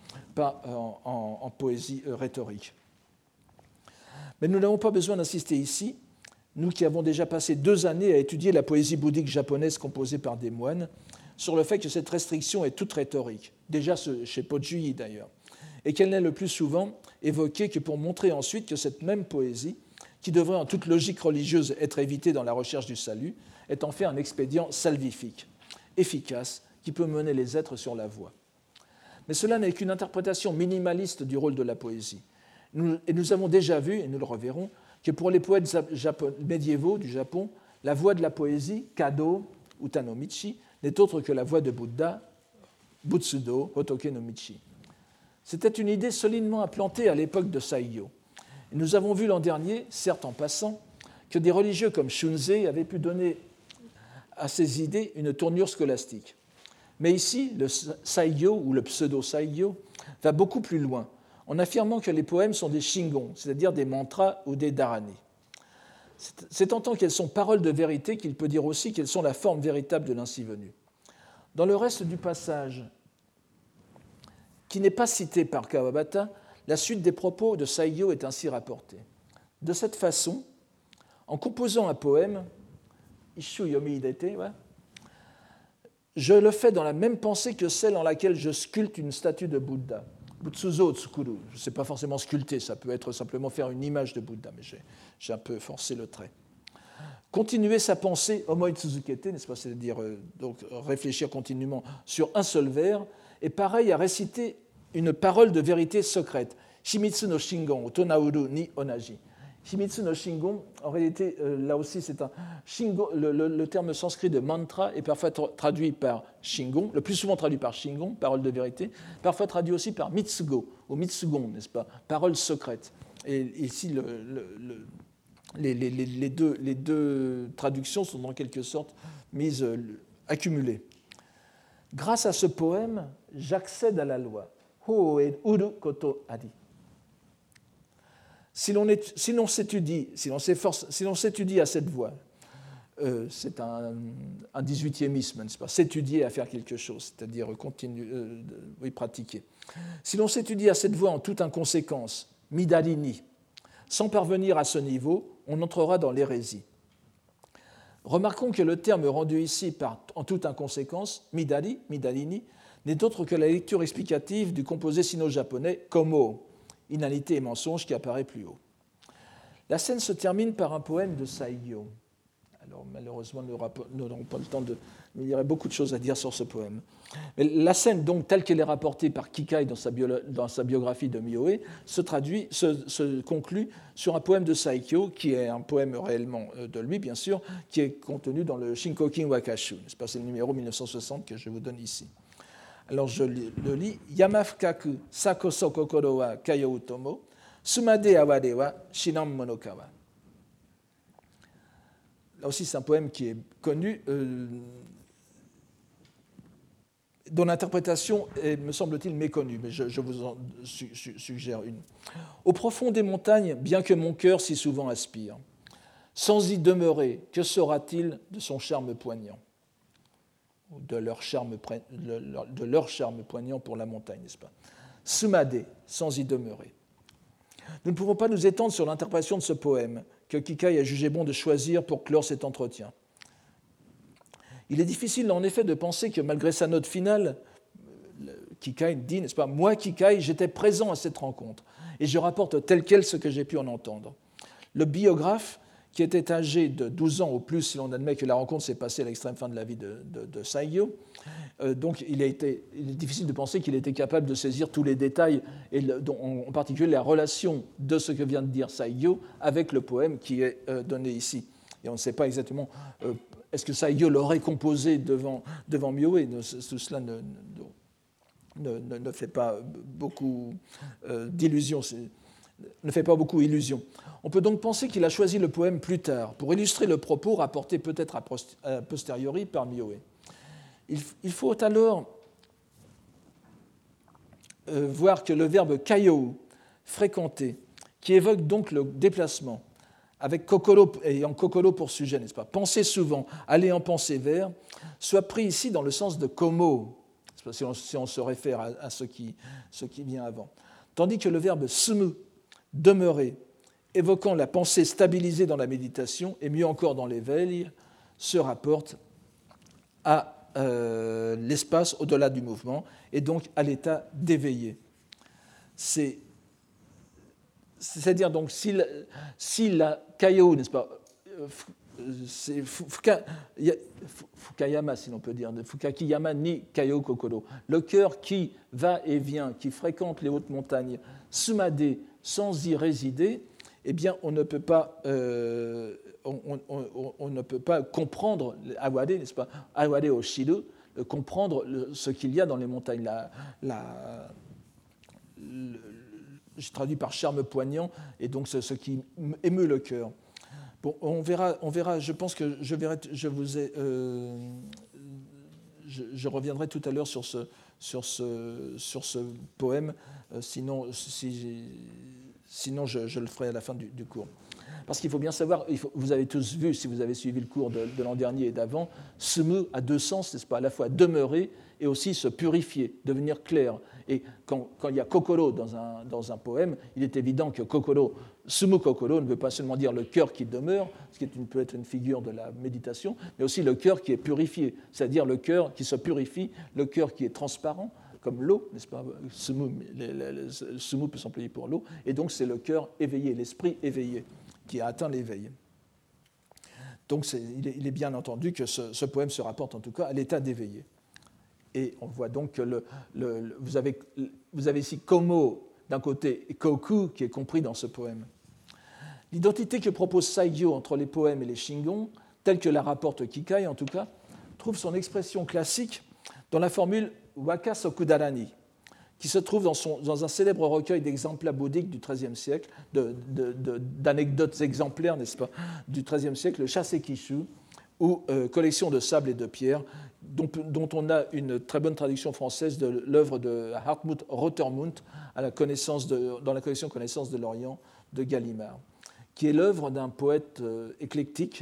en poésie rhétorique. Mais nous n'avons pas besoin d'insister ici, nous qui avons déjà passé 2 années à étudier la poésie bouddhique japonaise composée par des moines, sur le fait que cette restriction est toute rhétorique, déjà chez Pojuyi d'ailleurs, et qu'elle n'est le plus souvent évoquée que pour montrer ensuite que cette même poésie, qui devrait en toute logique religieuse être évitée dans la recherche du salut, est en fait un expédient salvifique, efficace, qui peut mener les êtres sur la voie. Mais cela n'est qu'une interprétation minimaliste du rôle de la poésie. Et nous avons déjà vu, et nous le reverrons, que pour les poètes médiévaux du Japon, la voix de la poésie, Kado ou Tanomichi, n'est autre que la voix de Bouddha, Butsudo, Hotoke no Michi. C'était une idée solidement implantée à l'époque de Saigyo. Et nous avons vu l'an dernier, certes en passant, que des religieux comme Shunzei avaient pu donner à ces idées une tournure scolastique. Mais ici, le Saigyo ou le pseudo-Saigyo va beaucoup plus loin, en affirmant que les poèmes sont des shingon, c'est-à-dire des mantras ou des dharani. C'est en tant qu'elles sont paroles de vérité qu'il peut dire aussi qu'elles sont la forme véritable de l'ainsi venu. Dans le reste du passage, qui n'est pas cité par Kawabata, la suite des propos de Saigyo est ainsi rapportée. De cette façon, en composant un poème, Ishu yomi hidete, je le fais dans la même pensée que celle en laquelle je sculpte une statue de Bouddha. Butsuzo tsukuru, je ne sais pas forcément sculpter, ça peut être simplement faire une image de Bouddha, mais j'ai un peu forcé le trait. Continuer sa pensée, omoi tsuzukete, n'est-ce pas, c'est-à-dire donc réfléchir continuellement sur un seul vers, est pareil à réciter une parole de vérité secrète, Shimitsu no Shingon, Tonauru ni Onaji. Himitsu no Shingon, en réalité, là aussi, c'est un Shingon, le terme sanskrit de mantra est parfois traduit par Shingon, le plus souvent traduit par Shingon, parole de vérité, parfois traduit aussi par Mitsugo, ou Mitsugon, n'est-ce pas, parole secrète. Et ici, les deux traductions sont en quelque sorte mises, accumulées. Grâce à ce poème, j'accède à la loi. Ho'e uru koto ari. Si l'on s'étudie à cette voie, c'est un 18e, n'est-ce pas, s'étudier à faire quelque chose, c'est-à-dire pratiquer. Si l'on s'étudie à cette voie en toute inconséquence, midarini, sans parvenir à ce niveau, on entrera dans l'hérésie. Remarquons que le terme rendu ici en toute inconséquence, midarini, n'est autre que la lecture explicative du composé sino-japonais komo, inanité et mensonge, qui apparaît plus haut. La scène se termine par un poème de Saigyo. Alors malheureusement, nous n'aurons pas le temps mais il y aurait beaucoup de choses à dire sur ce poème. Mais la scène, donc, telle qu'elle est rapportée par Kikai dans sa biographie de Mioe, se conclut sur un poème de Saigyo, qui est un poème réellement de lui, bien sûr, qui est contenu dans le Shinkokin Wakashu. C'est le numéro 1960 que je vous donne ici. Alors je le lis. Yamafukaku sakoso kokoro wa kayou tomo, sumade awade wa shinan monokawa. Là aussi, c'est un poème qui est connu, dont l'interprétation est, me semble-t-il, méconnue, mais je vous en suggère une. Au profond des montagnes, bien que mon cœur si souvent aspire, sans y demeurer, que sera-t-il de son charme poignant ? De leur charme poignant pour la montagne, n'est-ce pas ? Sumade, sans y demeurer. Nous ne pouvons pas nous étendre sur l'interprétation de ce poème que Kikai a jugé bon de choisir pour clore cet entretien. Il est difficile en effet de penser que malgré sa note finale, Kikai dit, n'est-ce pas, moi Kikai, j'étais présent à cette rencontre et je rapporte tel quel ce que j'ai pu en entendre. Le biographe, qui était âgé de 12 ans au plus, si l'on admet que la rencontre s'est passée à l'extrême fin de la vie de Saigyo. Donc il est difficile de penser qu'il était capable de saisir tous les détails, et en particulier la relation de ce que vient de dire Saigyo avec le poème qui est donné ici. Et on ne sait pas exactement, est-ce que Saigyo l'aurait composé devant Mioe ? Tout cela ne fait pas beaucoup d'illusions. Ne fait pas beaucoup illusion. On peut donc penser qu'il a choisi le poème plus tard pour illustrer le propos rapporté peut-être a posteriori par Mioe. Il faut alors voir que le verbe kayou, fréquenter, qui évoque donc le déplacement, avec kokoro, ayant kokoro pour sujet, n'est-ce pas, penser souvent, aller en pensée vers, soit pris ici dans le sens de komo, si on se réfère à ce qui vient avant. Tandis que le verbe sumu, demeurer, évoquant la pensée stabilisée dans la méditation et mieux encore dans l'éveil, se rapporte à l'espace au-delà du mouvement et donc à l'état d'éveillé. C'est-à-dire donc si la kayo, n'est-ce pas, c'est Fukayama, si l'on peut dire, Fukakiyama ni kayo kokoro, le cœur qui va et vient, qui fréquente les hautes montagnes, sumade, sans y résider, eh bien, on ne peut pas comprendre Awade, n'est-ce pas, Awade o shiru, comprendre ce qu'il y a dans les montagnes. Je traduis par charme poignant, et donc ce qui émeut le cœur. Bon, on verra. Je pense que je reviendrai tout à l'heure sur ce poème. Sinon, je le ferai à la fin du cours. Parce qu'il faut bien savoir, vous avez tous vu, si vous avez suivi le cours de l'an dernier et d'avant, sumu a deux sens, n'est-ce pas, à la fois demeurer et aussi se purifier, devenir clair. Et quand il y a kokoro dans un poème, il est évident que kokoro, sumu kokoro, ne veut pas seulement dire le cœur qui demeure, ce qui peut être une figure de la méditation, mais aussi le cœur qui est purifié, c'est-à-dire le cœur qui se purifie, le cœur qui est transparent, comme l'eau, n'est-ce pas, sumu peut s'employer pour l'eau, et donc c'est le cœur éveillé, l'esprit éveillé, qui a atteint l'éveil. Donc il est bien entendu que ce poème se rapporte en tout cas à l'état d'éveillé. Et on voit donc que vous avez ici komo d'un côté et koku qui est compris dans ce poème. L'identité que propose Saigyo entre les poèmes et les shingon, telle que la rapporte Kikai en tout cas, trouve son expression classique dans la formule waka sokudarani, qui se trouve dans un célèbre recueil d'exemplaires bouddhiques du XIIIe siècle, d'anecdotes exemplaires, n'est-ce pas, du XIIIe siècle, le Shasekishu, ou collection de sable et de pierre, dont on a une très bonne traduction française de l'œuvre de Hartmut Rotermund dans la collection Connaissance de l'Orient de Gallimard, qui est l'œuvre d'un poète éclectique,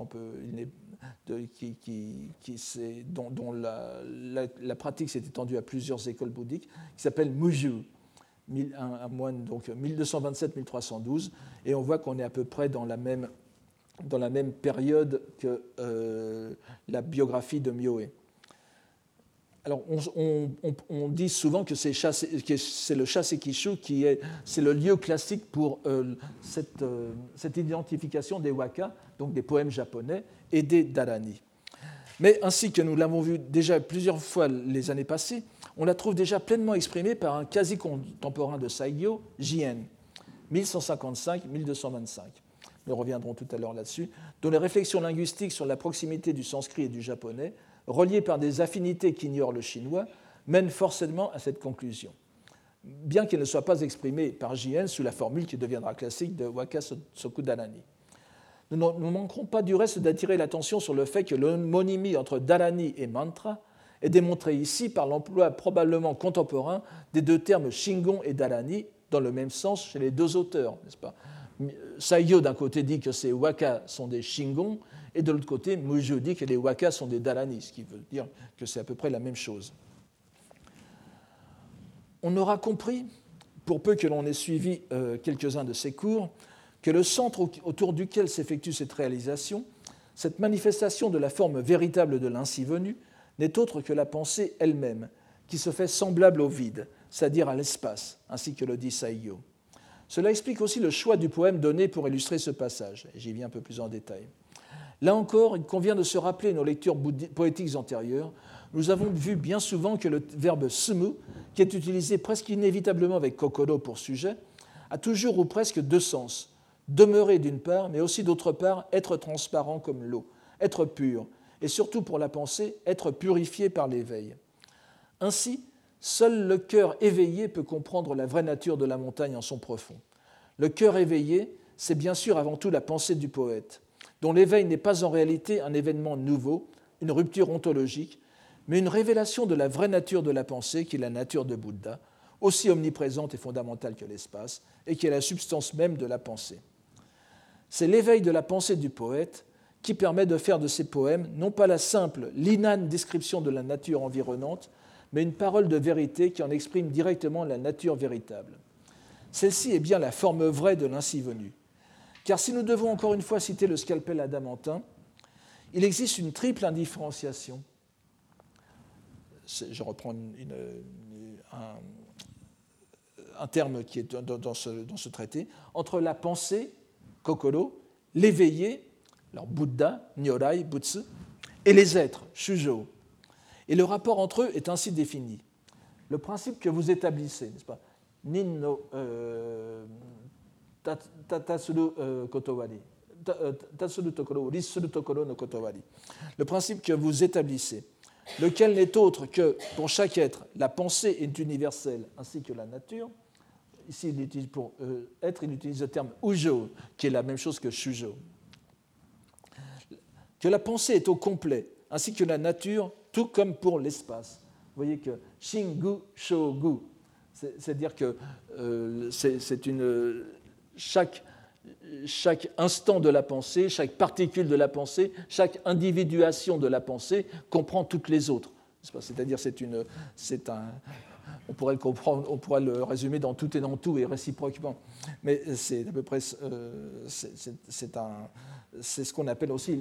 dont la pratique s'est étendue à plusieurs écoles bouddhiques, qui s'appelle Muju, un moine, donc 1227-1312, et on voit qu'on est à peu près dans la même période que la biographie de Myoé. Alors, on dit souvent que c'est le Shasekishu c'est le lieu classique pour cette identification des waka, donc des poèmes japonais, et des darani. Mais ainsi que nous l'avons vu déjà plusieurs fois les années passées, on la trouve déjà pleinement exprimée par un quasi-contemporain de Saigyo, Jien, 1155-1225. Nous reviendrons tout à l'heure là-dessus, dont les réflexions linguistiques sur la proximité du sanskrit et du japonais, reliées par des affinités qu'ignore le chinois, mènent forcément à cette conclusion, bien qu'elle ne soit pas exprimée par Jien sous la formule qui deviendra classique de waka sokudarani. Nous ne manquerons pas du reste d'attirer l'attention sur le fait que l'homonymie entre darani et mantra est démontrée ici par l'emploi probablement contemporain des deux termes shingon et darani dans le même sens chez les deux auteurs, n'est-ce pas ? Saigyo d'un côté dit que ces waka sont des shingon et de l'autre côté Muju dit que les waka sont des darani, ce qui veut dire que c'est à peu près la même chose. On aura compris, pour peu que l'on ait suivi quelques-uns de ces cours, que le centre autour duquel s'effectue cette réalisation, cette manifestation de la forme véritable de l'ainsi venu, n'est autre que la pensée elle-même, qui se fait semblable au vide, c'est-à-dire à l'espace, ainsi que le dit Saigyo. Cela explique aussi le choix du poème donné pour illustrer ce passage, et j'y viens un peu plus en détail. Là encore, il convient de se rappeler nos lectures poétiques antérieures. Nous avons vu bien souvent que le verbe sumu, qui est utilisé presque inévitablement avec kokoro pour sujet, a toujours ou presque deux sens. Demeurer d'une part, mais aussi d'autre part, être transparent comme l'eau, être pur, et surtout pour la pensée, être purifié par l'éveil. Ainsi, seul le cœur éveillé peut comprendre la vraie nature de la montagne en son profond. Le cœur éveillé, c'est bien sûr avant tout la pensée du poète, dont l'éveil n'est pas en réalité un événement nouveau, une rupture ontologique, mais une révélation de la vraie nature de la pensée, qui est la nature de Bouddha, aussi omniprésente et fondamentale que l'espace, et qui est la substance même de la pensée. C'est l'éveil de la pensée du poète qui permet de faire de ses poèmes non pas la simple, l'inane description de la nature environnante, mais une parole de vérité qui en exprime directement la nature véritable. Celle-ci est bien la forme vraie de l'ainsi venu. Car si nous devons encore une fois citer le scalpel adamantin, il existe une triple indifférenciation. Je reprends un terme qui est dans ce traité, entre la pensée, kokoro, l'éveillé, alors Bouddha, Nyorai, Butsu, et les êtres, Shujo. Et le rapport entre eux est ainsi défini. Le principe que vous établissez, n'est-ce pas ? Nin no tatsuru kotowari. Tatsuru tokoro, rissuru tokoro no kotowari. Le principe que vous établissez, lequel n'est autre que, pour chaque être, la pensée est universelle ainsi que la nature. Ici, il utilise pour être, il utilise le terme ujo, qui est la même chose que shujo. Que la pensée est au complet, ainsi que la nature, tout comme pour l'espace. Vous voyez que shingu, shogu, c'est-à-dire que chaque instant de la pensée, chaque particule de la pensée, chaque individuation de la pensée comprend toutes les autres. C'est-à-dire on pourrait le comprendre, on pourrait le résumer dans tout et dans tout et réciproquement. Mais c'est à peu près c'est ce qu'on appelle aussi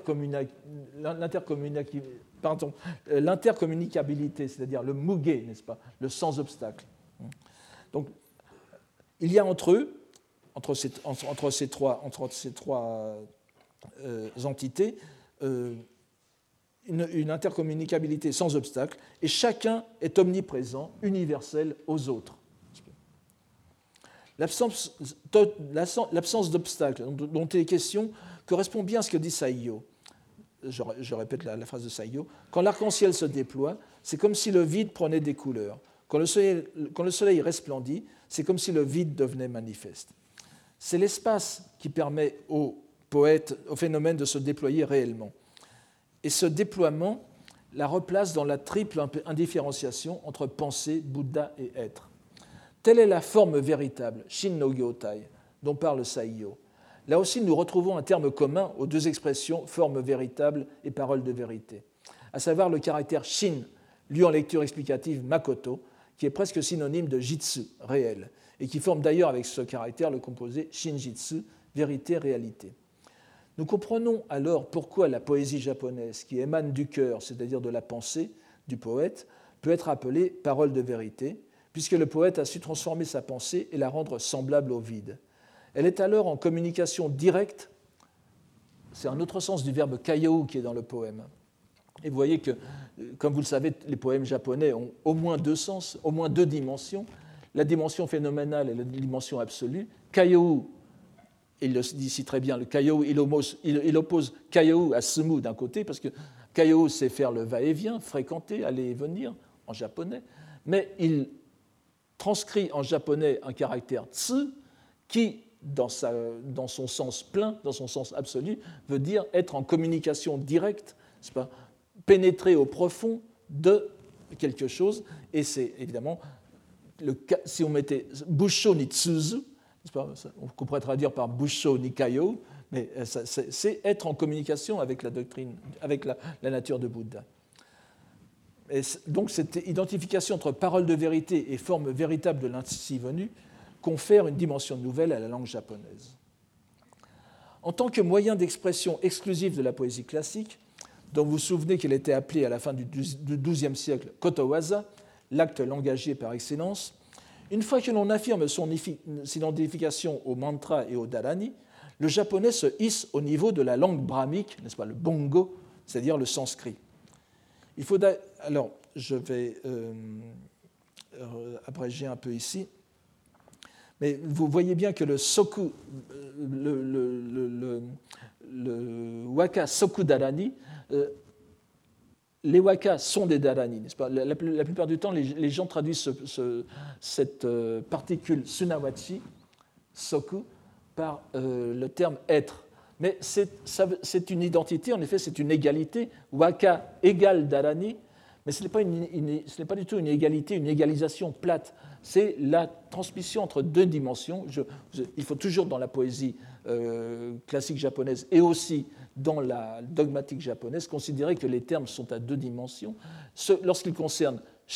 l'intercommunicabilité, c'est-à-dire le muge, n'est-ce pas, le sans obstacle. Donc, il y a entre eux, entre ces trois entités, une intercommunicabilité sans obstacle, et chacun est omniprésent, universel aux autres. L'absence d'obstacles dont il est question correspond bien à ce que dit Saiyo. Je répète la phrase de Saiyo. Quand l'arc-en-ciel se déploie, c'est comme si le vide prenait des couleurs. Quand le soleil resplendit, c'est comme si le vide devenait manifeste. C'est l'espace qui permet au poète, au phénomène de se déployer réellement. Et ce déploiement la replace dans la triple indifférenciation entre pensée, Bouddha et être. Telle est la forme véritable, Shin-no-gyotai, dont parle Saiyo. Là aussi, nous retrouvons un terme commun aux deux expressions forme véritable et parole de vérité, à savoir le caractère Shin, lu en lecture explicative Makoto, qui est presque synonyme de Jitsu, réel, et qui forme d'ailleurs avec ce caractère le composé Shinjitsu, vérité, réalité. Nous comprenons alors pourquoi la poésie japonaise, qui émane du cœur, c'est-à-dire de la pensée du poète, peut être appelée parole de vérité, puisque le poète a su transformer sa pensée et la rendre semblable au vide. Elle est alors en communication directe, c'est un autre sens du verbe kayou qui est dans le poème. Et vous voyez que, comme vous le savez, les poèmes japonais ont au moins deux sens, au moins deux dimensions, la dimension phénoménale et la dimension absolue. Kayou, il le dit ici très bien, le kayou, il oppose kayou à sumu d'un côté, parce que kayou, c'est faire le va-et-vient, fréquenter, aller et venir, en japonais, mais il transcrit en japonais un caractère tsu qui, dans son sens plein, dans son sens absolu, veut dire être en communication directe, c'est pas, pénétrer au profond de quelque chose, et c'est évidemment, si on mettait busho ni tsuzu, on pourrait traduire par busho ni kayo, mais c'est être en communication avec la doctrine, avec la nature de Bouddha. Et donc cette identification entre parole de vérité et forme véritable de l'ainsi venu confère une dimension nouvelle à la langue japonaise. En tant que moyen d'expression exclusif de la poésie classique, dont vous vous souvenez qu'elle était appelée à la fin du XIIe siècle kotowaza, l'acte langagier par excellence, une fois que l'on affirme son identification au mantra et au dharani, le japonais se hisse au niveau de la langue brahmique, n'est-ce pas, le bongo, c'est-à-dire le sanskrit. Alors, je vais abréger un peu ici, mais vous voyez bien que le soku, le waka soku dharani, les wakas sont des dharani, n'est-ce pas ? La plupart du temps, les gens traduisent cette particule sunawachi, soku, par le terme être. Mais c'est une identité, en effet, c'est une égalité. Waka égale dharani, mais ce n'est pas du tout une égalité, une égalisation plate. C'est la transmission entre deux dimensions. Il faut toujours, dans la poésie classique japonaise et aussi dans la dogmatique japonaise, considérer que les termes sont à deux dimensions. Lorsqu'ils concernent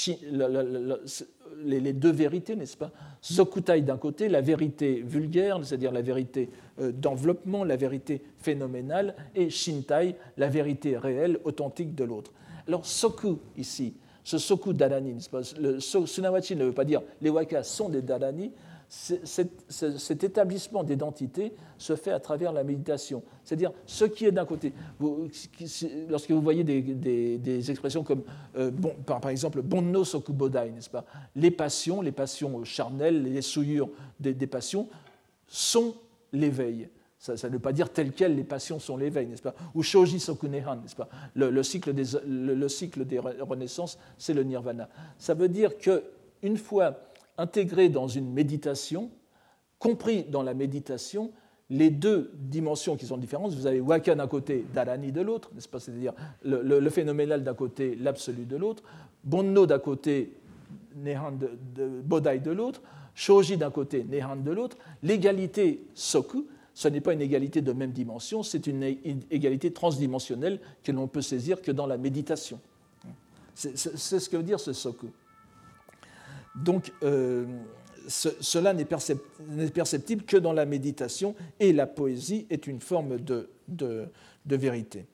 les deux vérités, n'est-ce pas ? Sokutai d'un côté, la vérité vulgaire, c'est-à-dire la vérité d'enveloppement, la vérité phénoménale, et Shintai, la vérité réelle, authentique de l'autre. Alors, soku, ici, ce soku dharani, n'est-ce pas ? Le sunawachi ne veut pas dire les wakas sont des dharani. Cet établissement d'identité se fait à travers la méditation. C'est-à-dire, ce qui est d'un côté, lorsque vous voyez des expressions comme, par exemple, bonno sokubodai, n'est-ce pas ? Les passions charnelles, les souillures des passions sont l'éveil. Ça ne veut pas dire tel quel les passions sont l'éveil, n'est-ce pas ? Ou shoji sokunehan, n'est-ce pas ? Le cycle des renaissances, c'est le nirvana. Ça veut dire qu'une fois intégré dans une méditation, compris dans la méditation, les deux dimensions qui sont différentes, vous avez waka d'un côté, dharani de l'autre, n'est-ce pas ? C'est-à-dire le phénoménal d'un côté, l'absolu de l'autre, bonno d'un côté, nehan bodai de l'autre, shoji d'un côté, nehan de l'autre, l'égalité soku, ce n'est pas une égalité de même dimension, c'est une égalité transdimensionnelle que l'on peut saisir que dans la méditation. C'est ce que veut dire ce soku. Donc, cela n'est perceptible que dans la méditation, et la poésie est une forme de vérité.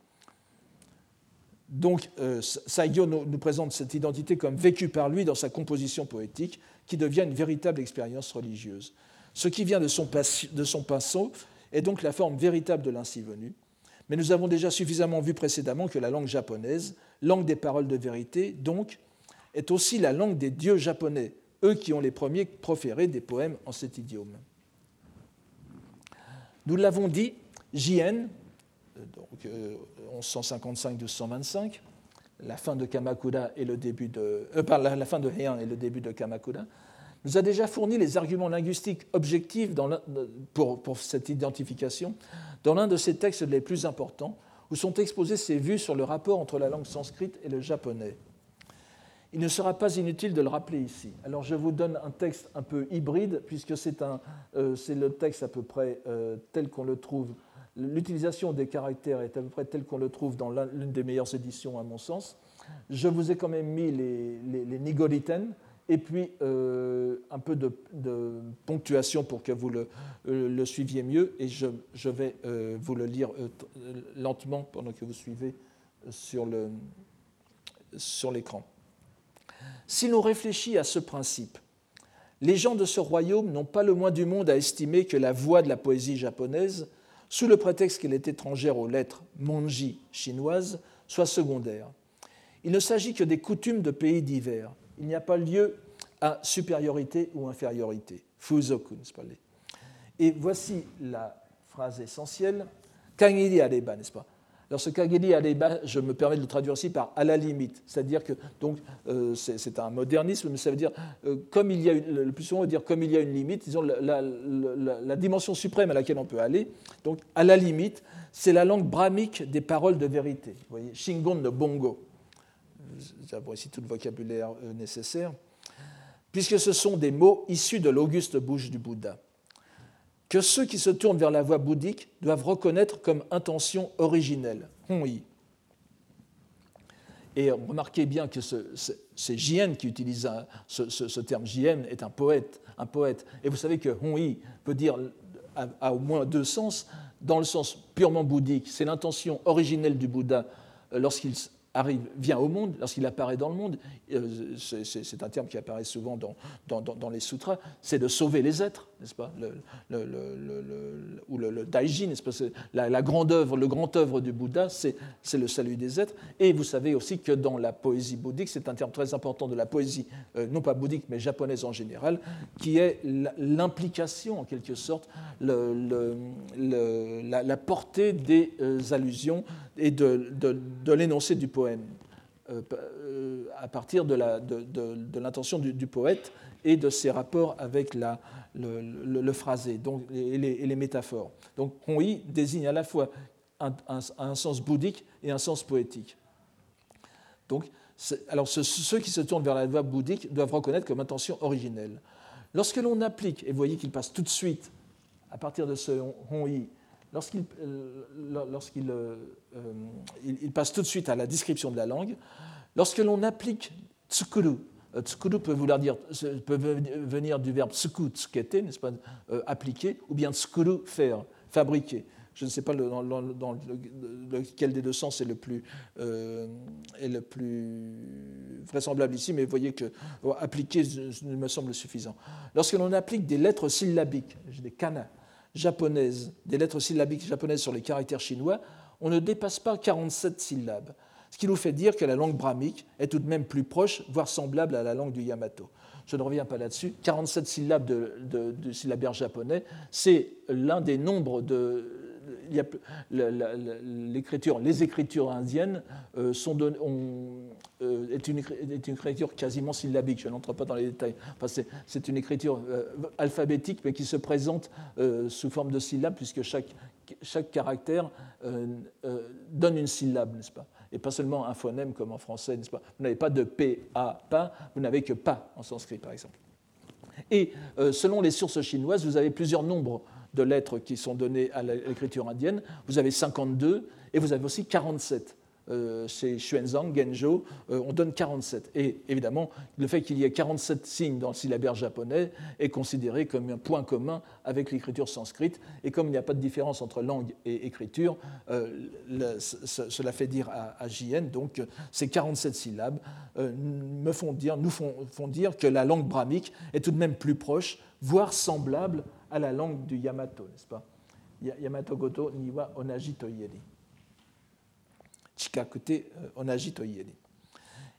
Donc, Saiyo nous présente cette identité comme vécue par lui dans sa composition poétique, qui devient une véritable expérience religieuse. Ce qui vient de son pinceau est donc la forme véritable de l'ainsi venu, mais nous avons déjà suffisamment vu précédemment que la langue japonaise, langue des paroles de vérité, donc, est aussi la langue des dieux japonais, eux qui ont les premiers proféré des poèmes en cet idiome. Nous l'avons dit, JN, donc 1155-1225, la fin de Kamakura et le début de la fin de Heian et le début de Kamakura, nous a déjà fourni les arguments linguistiques objectifs pour cette identification dans l'un de ses textes les plus importants, où sont exposées ses vues sur le rapport entre la langue sanskrite et le japonais. Il ne sera pas inutile de le rappeler ici. Alors je vous donne un texte un peu hybride, puisque c'est le texte à peu près tel qu'on le trouve. L'utilisation des caractères est à peu près telle qu'on le trouve dans l'une des meilleures éditions, à mon sens. Je vous ai quand même mis les nigoriten, et puis un peu de ponctuation pour que vous le suiviez mieux, et je vais vous le lire lentement pendant que vous suivez sur l'écran. Si l'on réfléchit à ce principe, les gens de ce royaume n'ont pas le moins du monde à estimer que la voix de la poésie japonaise, sous le prétexte qu'elle est étrangère aux lettres monji chinoises, soit secondaire. Il ne s'agit que des coutumes de pays divers. Il n'y a pas lieu à supériorité ou infériorité. Fuzoku, n'est-ce pas? Et voici la phrase essentielle. Kagiri areba, n'est-ce pas? Alors ce kagiri areba, je me permets de le traduire aussi par à la limite, c'est-à-dire que donc c'est un modernisme, mais ça veut dire comme il y a le plus souvent on veut dire comme il y a une limite, disons la dimension suprême à laquelle on peut aller. Donc à la limite, c'est la langue brahmique des paroles de vérité. Vous voyez, Shingon no Bongo. Nous avons ici tout le vocabulaire nécessaire, puisque ce sont des mots issus de l'auguste bouche du Bouddha, que ceux qui se tournent vers la voie bouddhique doivent reconnaître comme intention originelle, hon-i. Et remarquez bien que c'est Jien qui utilise ce terme. Jien est un poète. Et vous savez que hon-i peut dire à au moins deux sens. Dans le sens purement bouddhique, c'est l'intention originelle du Bouddha lorsqu'il vient au monde, lorsqu'il apparaît dans le monde. C'est un terme qui apparaît souvent dans les sutras, c'est de sauver les êtres, n'est-ce pas, ou le daiji, n'est-ce pas, la grande œuvre, le grand œuvre du Bouddha, c'est le salut des êtres. Et vous savez aussi que dans la poésie bouddhique, c'est un terme très important de la poésie, non pas bouddhique, mais japonaise en général, qui est l'implication, en quelque sorte, la portée des allusions et de l'énoncé du poème, à partir de l'intention du poète et de ses rapports avec le phrasé donc, et les métaphores. Donc, hon-i désigne à la fois un sens bouddhique et un sens poétique. Donc, alors, ceux qui se tournent vers la voie bouddhique doivent reconnaître comme intention originelle. Lorsque l'on applique, et vous voyez qu'il passe tout de suite, à partir de ce hon-i, lorsqu'il passe tout de suite à la description de la langue, lorsque l'on applique tsukuru, tsukuru peut venir du verbe tsuku, tsukete, n'est-ce pas, appliquer, ou bien tsukuru, faire, fabriquer. Je ne sais pas dans lequel des deux sens est le plus vraisemblable ici, mais vous voyez que appliquer me semble suffisant. Lorsque l'on applique des lettres syllabiques, des kana, japonaises, des lettres syllabiques japonaises sur les caractères chinois, on ne dépasse pas 47 syllabes, ce qui nous fait dire que la langue brahmique est tout de même plus proche, voire semblable à la langue du Yamato. Je ne reviens pas là-dessus. 47 syllabes de syllabaire japonais, c'est l'un des nombres de... Les écritures indiennes est une écriture quasiment syllabique, je n'entre pas dans les détails. Enfin, c'est une écriture alphabétique, mais qui se présente sous forme de syllabes, puisque chaque caractère donne une syllabe, n'est-ce pas? Et pas seulement un phonème comme en français, n'est-ce pas? Vous n'avez pas de P, A, pa, vous n'avez que pa en sanskrit, par exemple. Et selon les sources chinoises, vous avez plusieurs nombres de lettres qui sont données à l'écriture indienne. Vous avez 52 et vous avez aussi 47. Chez Xuanzang, Genjo, on donne 47. Et évidemment, le fait qu'il y ait 47 signes dans le syllabaire japonais est considéré comme un point commun avec l'écriture sanscrite. Et comme il n'y a pas de différence entre langue et écriture, cela fait dire à Jien, donc ces 47 syllabes nous font dire que la langue brahmique est tout de même plus proche, voire semblable à la langue du Yamato, n'est-ce pas? Yamato goto niwa onaji to ieri. Chikakute onaji to ieri.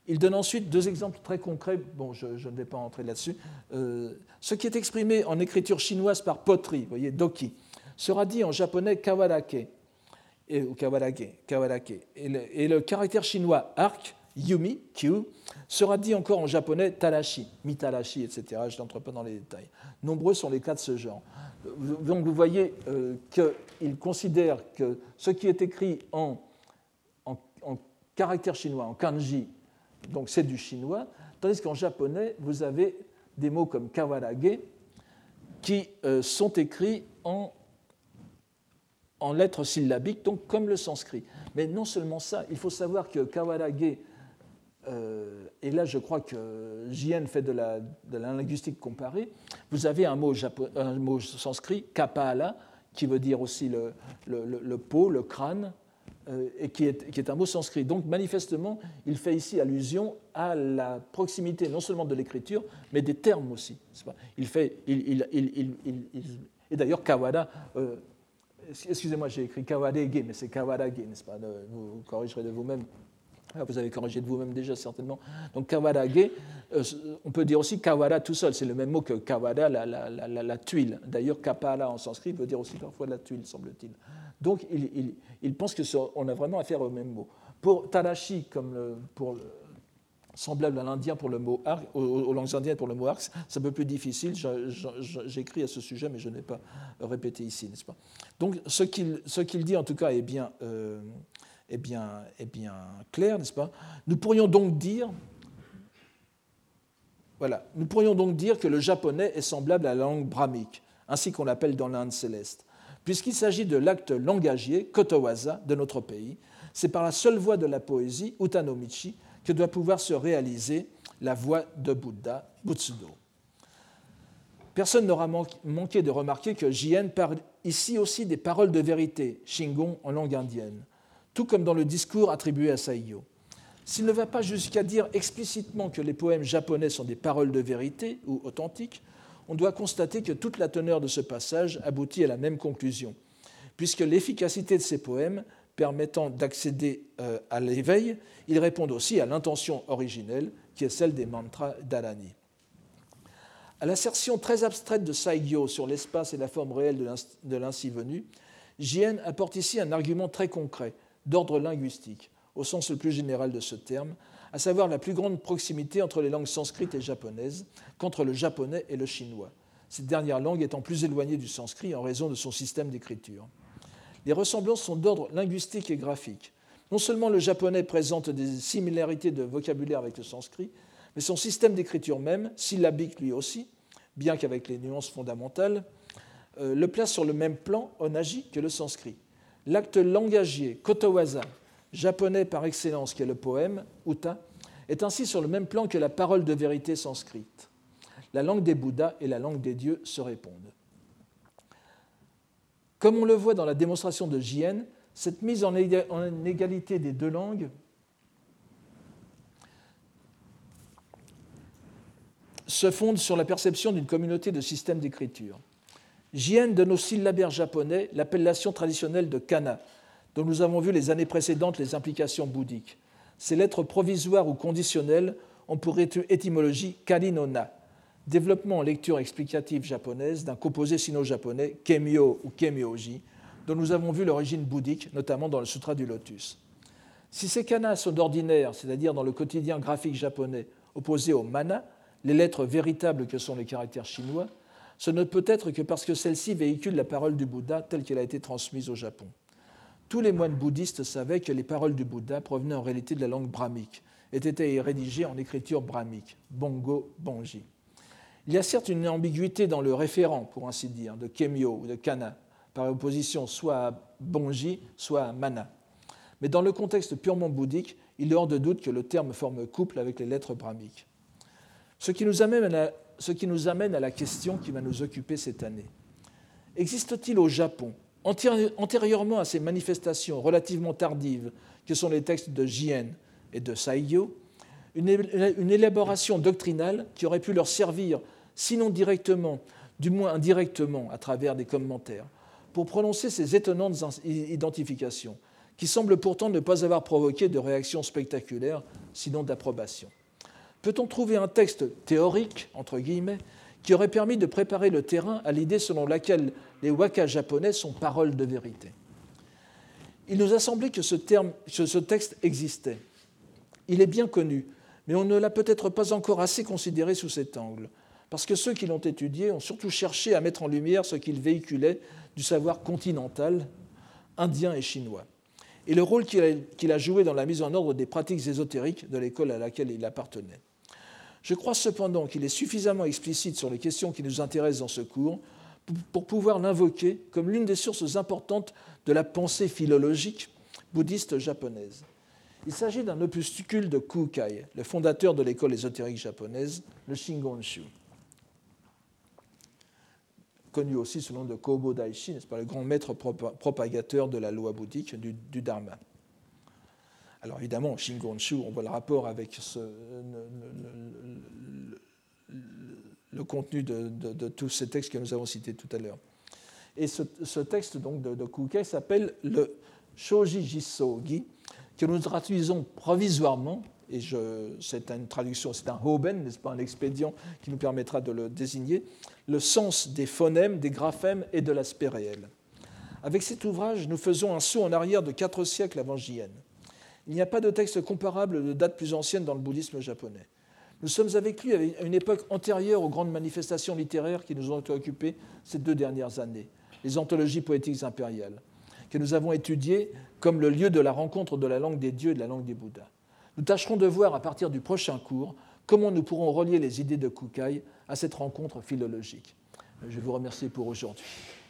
Il donne ensuite deux exemples très concrets. Bon, je ne vais pas entrer là-dessus. Ce qui est exprimé en écriture chinoise par poterie, vous voyez, doki, sera dit en japonais kawarake, ou kawarake. Et le caractère chinois arc, yumi, kyu, sera dit encore en japonais tarashi, mitarashi, etc. Je n'entre pas dans les détails. Nombreux sont les cas de ce genre. Donc vous voyez qu'il considère que ce qui est écrit en caractère chinois, en kanji, donc c'est du chinois, tandis qu'en japonais, vous avez des mots comme kawarage qui sont écrits en lettres syllabiques, donc comme le sanskrit. Mais non seulement ça, il faut savoir que kawarage, et là je crois que JN fait de la linguistique comparée, vous avez un mot sanskrit, kapala, qui veut dire aussi le pot, le crâne, et qui est un mot sanskrit. Donc manifestement, il fait ici allusion à la proximité non seulement de l'écriture, mais des termes aussi. Et d'ailleurs, kawada, excusez-moi, j'ai écrit kawarage, mais c'est kawarage, n'est-ce pas? Vous corrigerez de vous-même. Vous avez corrigé de vous-même déjà certainement. Donc kawarage, on peut dire aussi kawara tout seul, c'est le même mot que kawada, la tuile. D'ailleurs, kapala en sanskrit veut dire aussi parfois la tuile, semble-t-il. Donc il pense qu'on a vraiment affaire au même mot. Pour tarashi, semblable à l'indien pour le mot arc, aux langues indiennes pour le mot arc, c'est un peu plus difficile. J'écris à ce sujet, mais je n'ai pas répété ici, n'est-ce pas? Donc ce qu'il dit en tout cas est bien clair, n'est-ce pas? Nous pourrions donc dire que le japonais est semblable à la langue brahmique, ainsi qu'on l'appelle dans l'Inde céleste. Puisqu'il s'agit de l'acte langagier, kotowaza, de notre pays, c'est par la seule voie de la poésie, utanomichi, que doit pouvoir se réaliser la voie de Bouddha, Butsudo. Personne n'aura manqué de remarquer que JN parle ici aussi des paroles de vérité, shingon en langue indienne, tout comme dans le discours attribué à Saigyo. S'il ne va pas jusqu'à dire explicitement que les poèmes japonais sont des paroles de vérité ou authentiques, on doit constater que toute la teneur de ce passage aboutit à la même conclusion, puisque l'efficacité de ces poèmes permettant d'accéder à l'éveil, ils répondent aussi à l'intention originelle, qui est celle des mantras d'Arani. À l'assertion très abstraite de Saigyo sur l'espace et la forme réelle de l'ainsi venu, JN apporte ici un argument très concret, d'ordre linguistique, au sens le plus général de ce terme, à savoir la plus grande proximité entre les langues sanscrites et japonaises qu'entre le japonais et le chinois, cette dernière langue étant plus éloignée du sanskrit en raison de son système d'écriture. Les ressemblances sont d'ordre linguistique et graphique. Non seulement le japonais présente des similarités de vocabulaire avec le sanskrit, mais son système d'écriture même, syllabique lui aussi, bien qu'avec les nuances fondamentales, le place sur le même plan, onaji, que le sanskrit. L'acte langagier, kotowaza, japonais par excellence, qui est le poème, uta, est ainsi sur le même plan que la parole de vérité sanscrite. La langue des Bouddhas et la langue des dieux se répondent. Comme on le voit dans la démonstration de JN, cette mise en égalité des deux langues se fonde sur la perception d'une communauté de systèmes d'écriture. JN donne au syllabaire japonais l'appellation traditionnelle de kana, dont nous avons vu les années précédentes les implications bouddhiques. Ces lettres provisoires ou conditionnelles ont pour étymologie kari no na, développement en lecture explicative japonaise d'un composé sino-japonais kemyo ou kemyoji, dont nous avons vu l'origine bouddhique, notamment dans le Sutra du Lotus. Si ces kanas sont d'ordinaire, c'est-à-dire dans le quotidien graphique japonais, opposés aux mana, les lettres véritables que sont les caractères chinois, ce ne peut être que parce que celles-ci véhiculent la parole du Bouddha telle qu'elle a été transmise au Japon. Tous les moines bouddhistes savaient que les paroles du Bouddha provenaient en réalité de la langue brahmique et étaient rédigées en écriture brahmique, bongo, bonji. Il y a certes une ambiguïté dans le référent, pour ainsi dire, de kemyo ou de kana, par opposition soit à bonji, soit à mana. Mais dans le contexte purement bouddhique, il est hors de doute que le terme forme couple avec les lettres brahmiques. Ce qui nous amène à la question qui va nous occuper cette année. Existe-t-il au Japon, antérieurement à ces manifestations relativement tardives que sont les textes de JN et de Saigyo, une élaboration doctrinale qui aurait pu leur servir, sinon directement, du moins indirectement, à travers des commentaires, pour prononcer ces étonnantes identifications, qui semble pourtant ne pas avoir provoqué de réaction spectaculaire, sinon d'approbation. Peut-on trouver un texte théorique, entre guillemets, qui aurait permis de préparer le terrain à l'idée selon laquelle les waka japonais sont paroles de vérité? Il nous a semblé que ce texte existait. Il est bien connu, mais on ne l'a peut-être pas encore assez considéré sous cet angle, parce que ceux qui l'ont étudié ont surtout cherché à mettre en lumière ce qu'il véhiculait du savoir continental, indien et chinois, et le rôle qu'il a joué dans la mise en ordre des pratiques ésotériques de l'école à laquelle il appartenait. Je crois cependant qu'il est suffisamment explicite sur les questions qui nous intéressent dans ce cours pour pouvoir l'invoquer comme l'une des sources importantes de la pensée philologique bouddhiste japonaise. Il s'agit d'un opuscule de Kukai, le fondateur de l'école ésotérique japonaise, le Shingonshu, connu aussi sous le nom de Kobo Daishi, n'est-ce pas, le grand maître propagateur de la loi bouddhique, du Dharma. Alors évidemment, Shingonshu, on voit le rapport avec le contenu de tous ces textes que nous avons cités tout à l'heure. Et ce texte donc, de Kukai s'appelle le Shoji Jisōgi, que nous traduisons provisoirement, et c'est une traduction, c'est un hoben, n'est-ce pas, un expédient qui nous permettra de le désigner, le sens des phonèmes, des graphèmes et de l'aspect réel. Avec cet ouvrage, nous faisons un saut en arrière de 4 siècles avant J.N. Il n'y a pas de texte comparable de date plus ancienne dans le bouddhisme japonais. Nous sommes avec lui à une époque antérieure aux grandes manifestations littéraires qui nous ont occupés ces 2 dernières années, les anthologies poétiques impériales, que nous avons étudiées comme le lieu de la rencontre de la langue des dieux et de la langue des Bouddhas. Nous tâcherons de voir à partir du prochain cours comment nous pourrons relier les idées de Kukai à cette rencontre philologique. Je vous remercie pour aujourd'hui.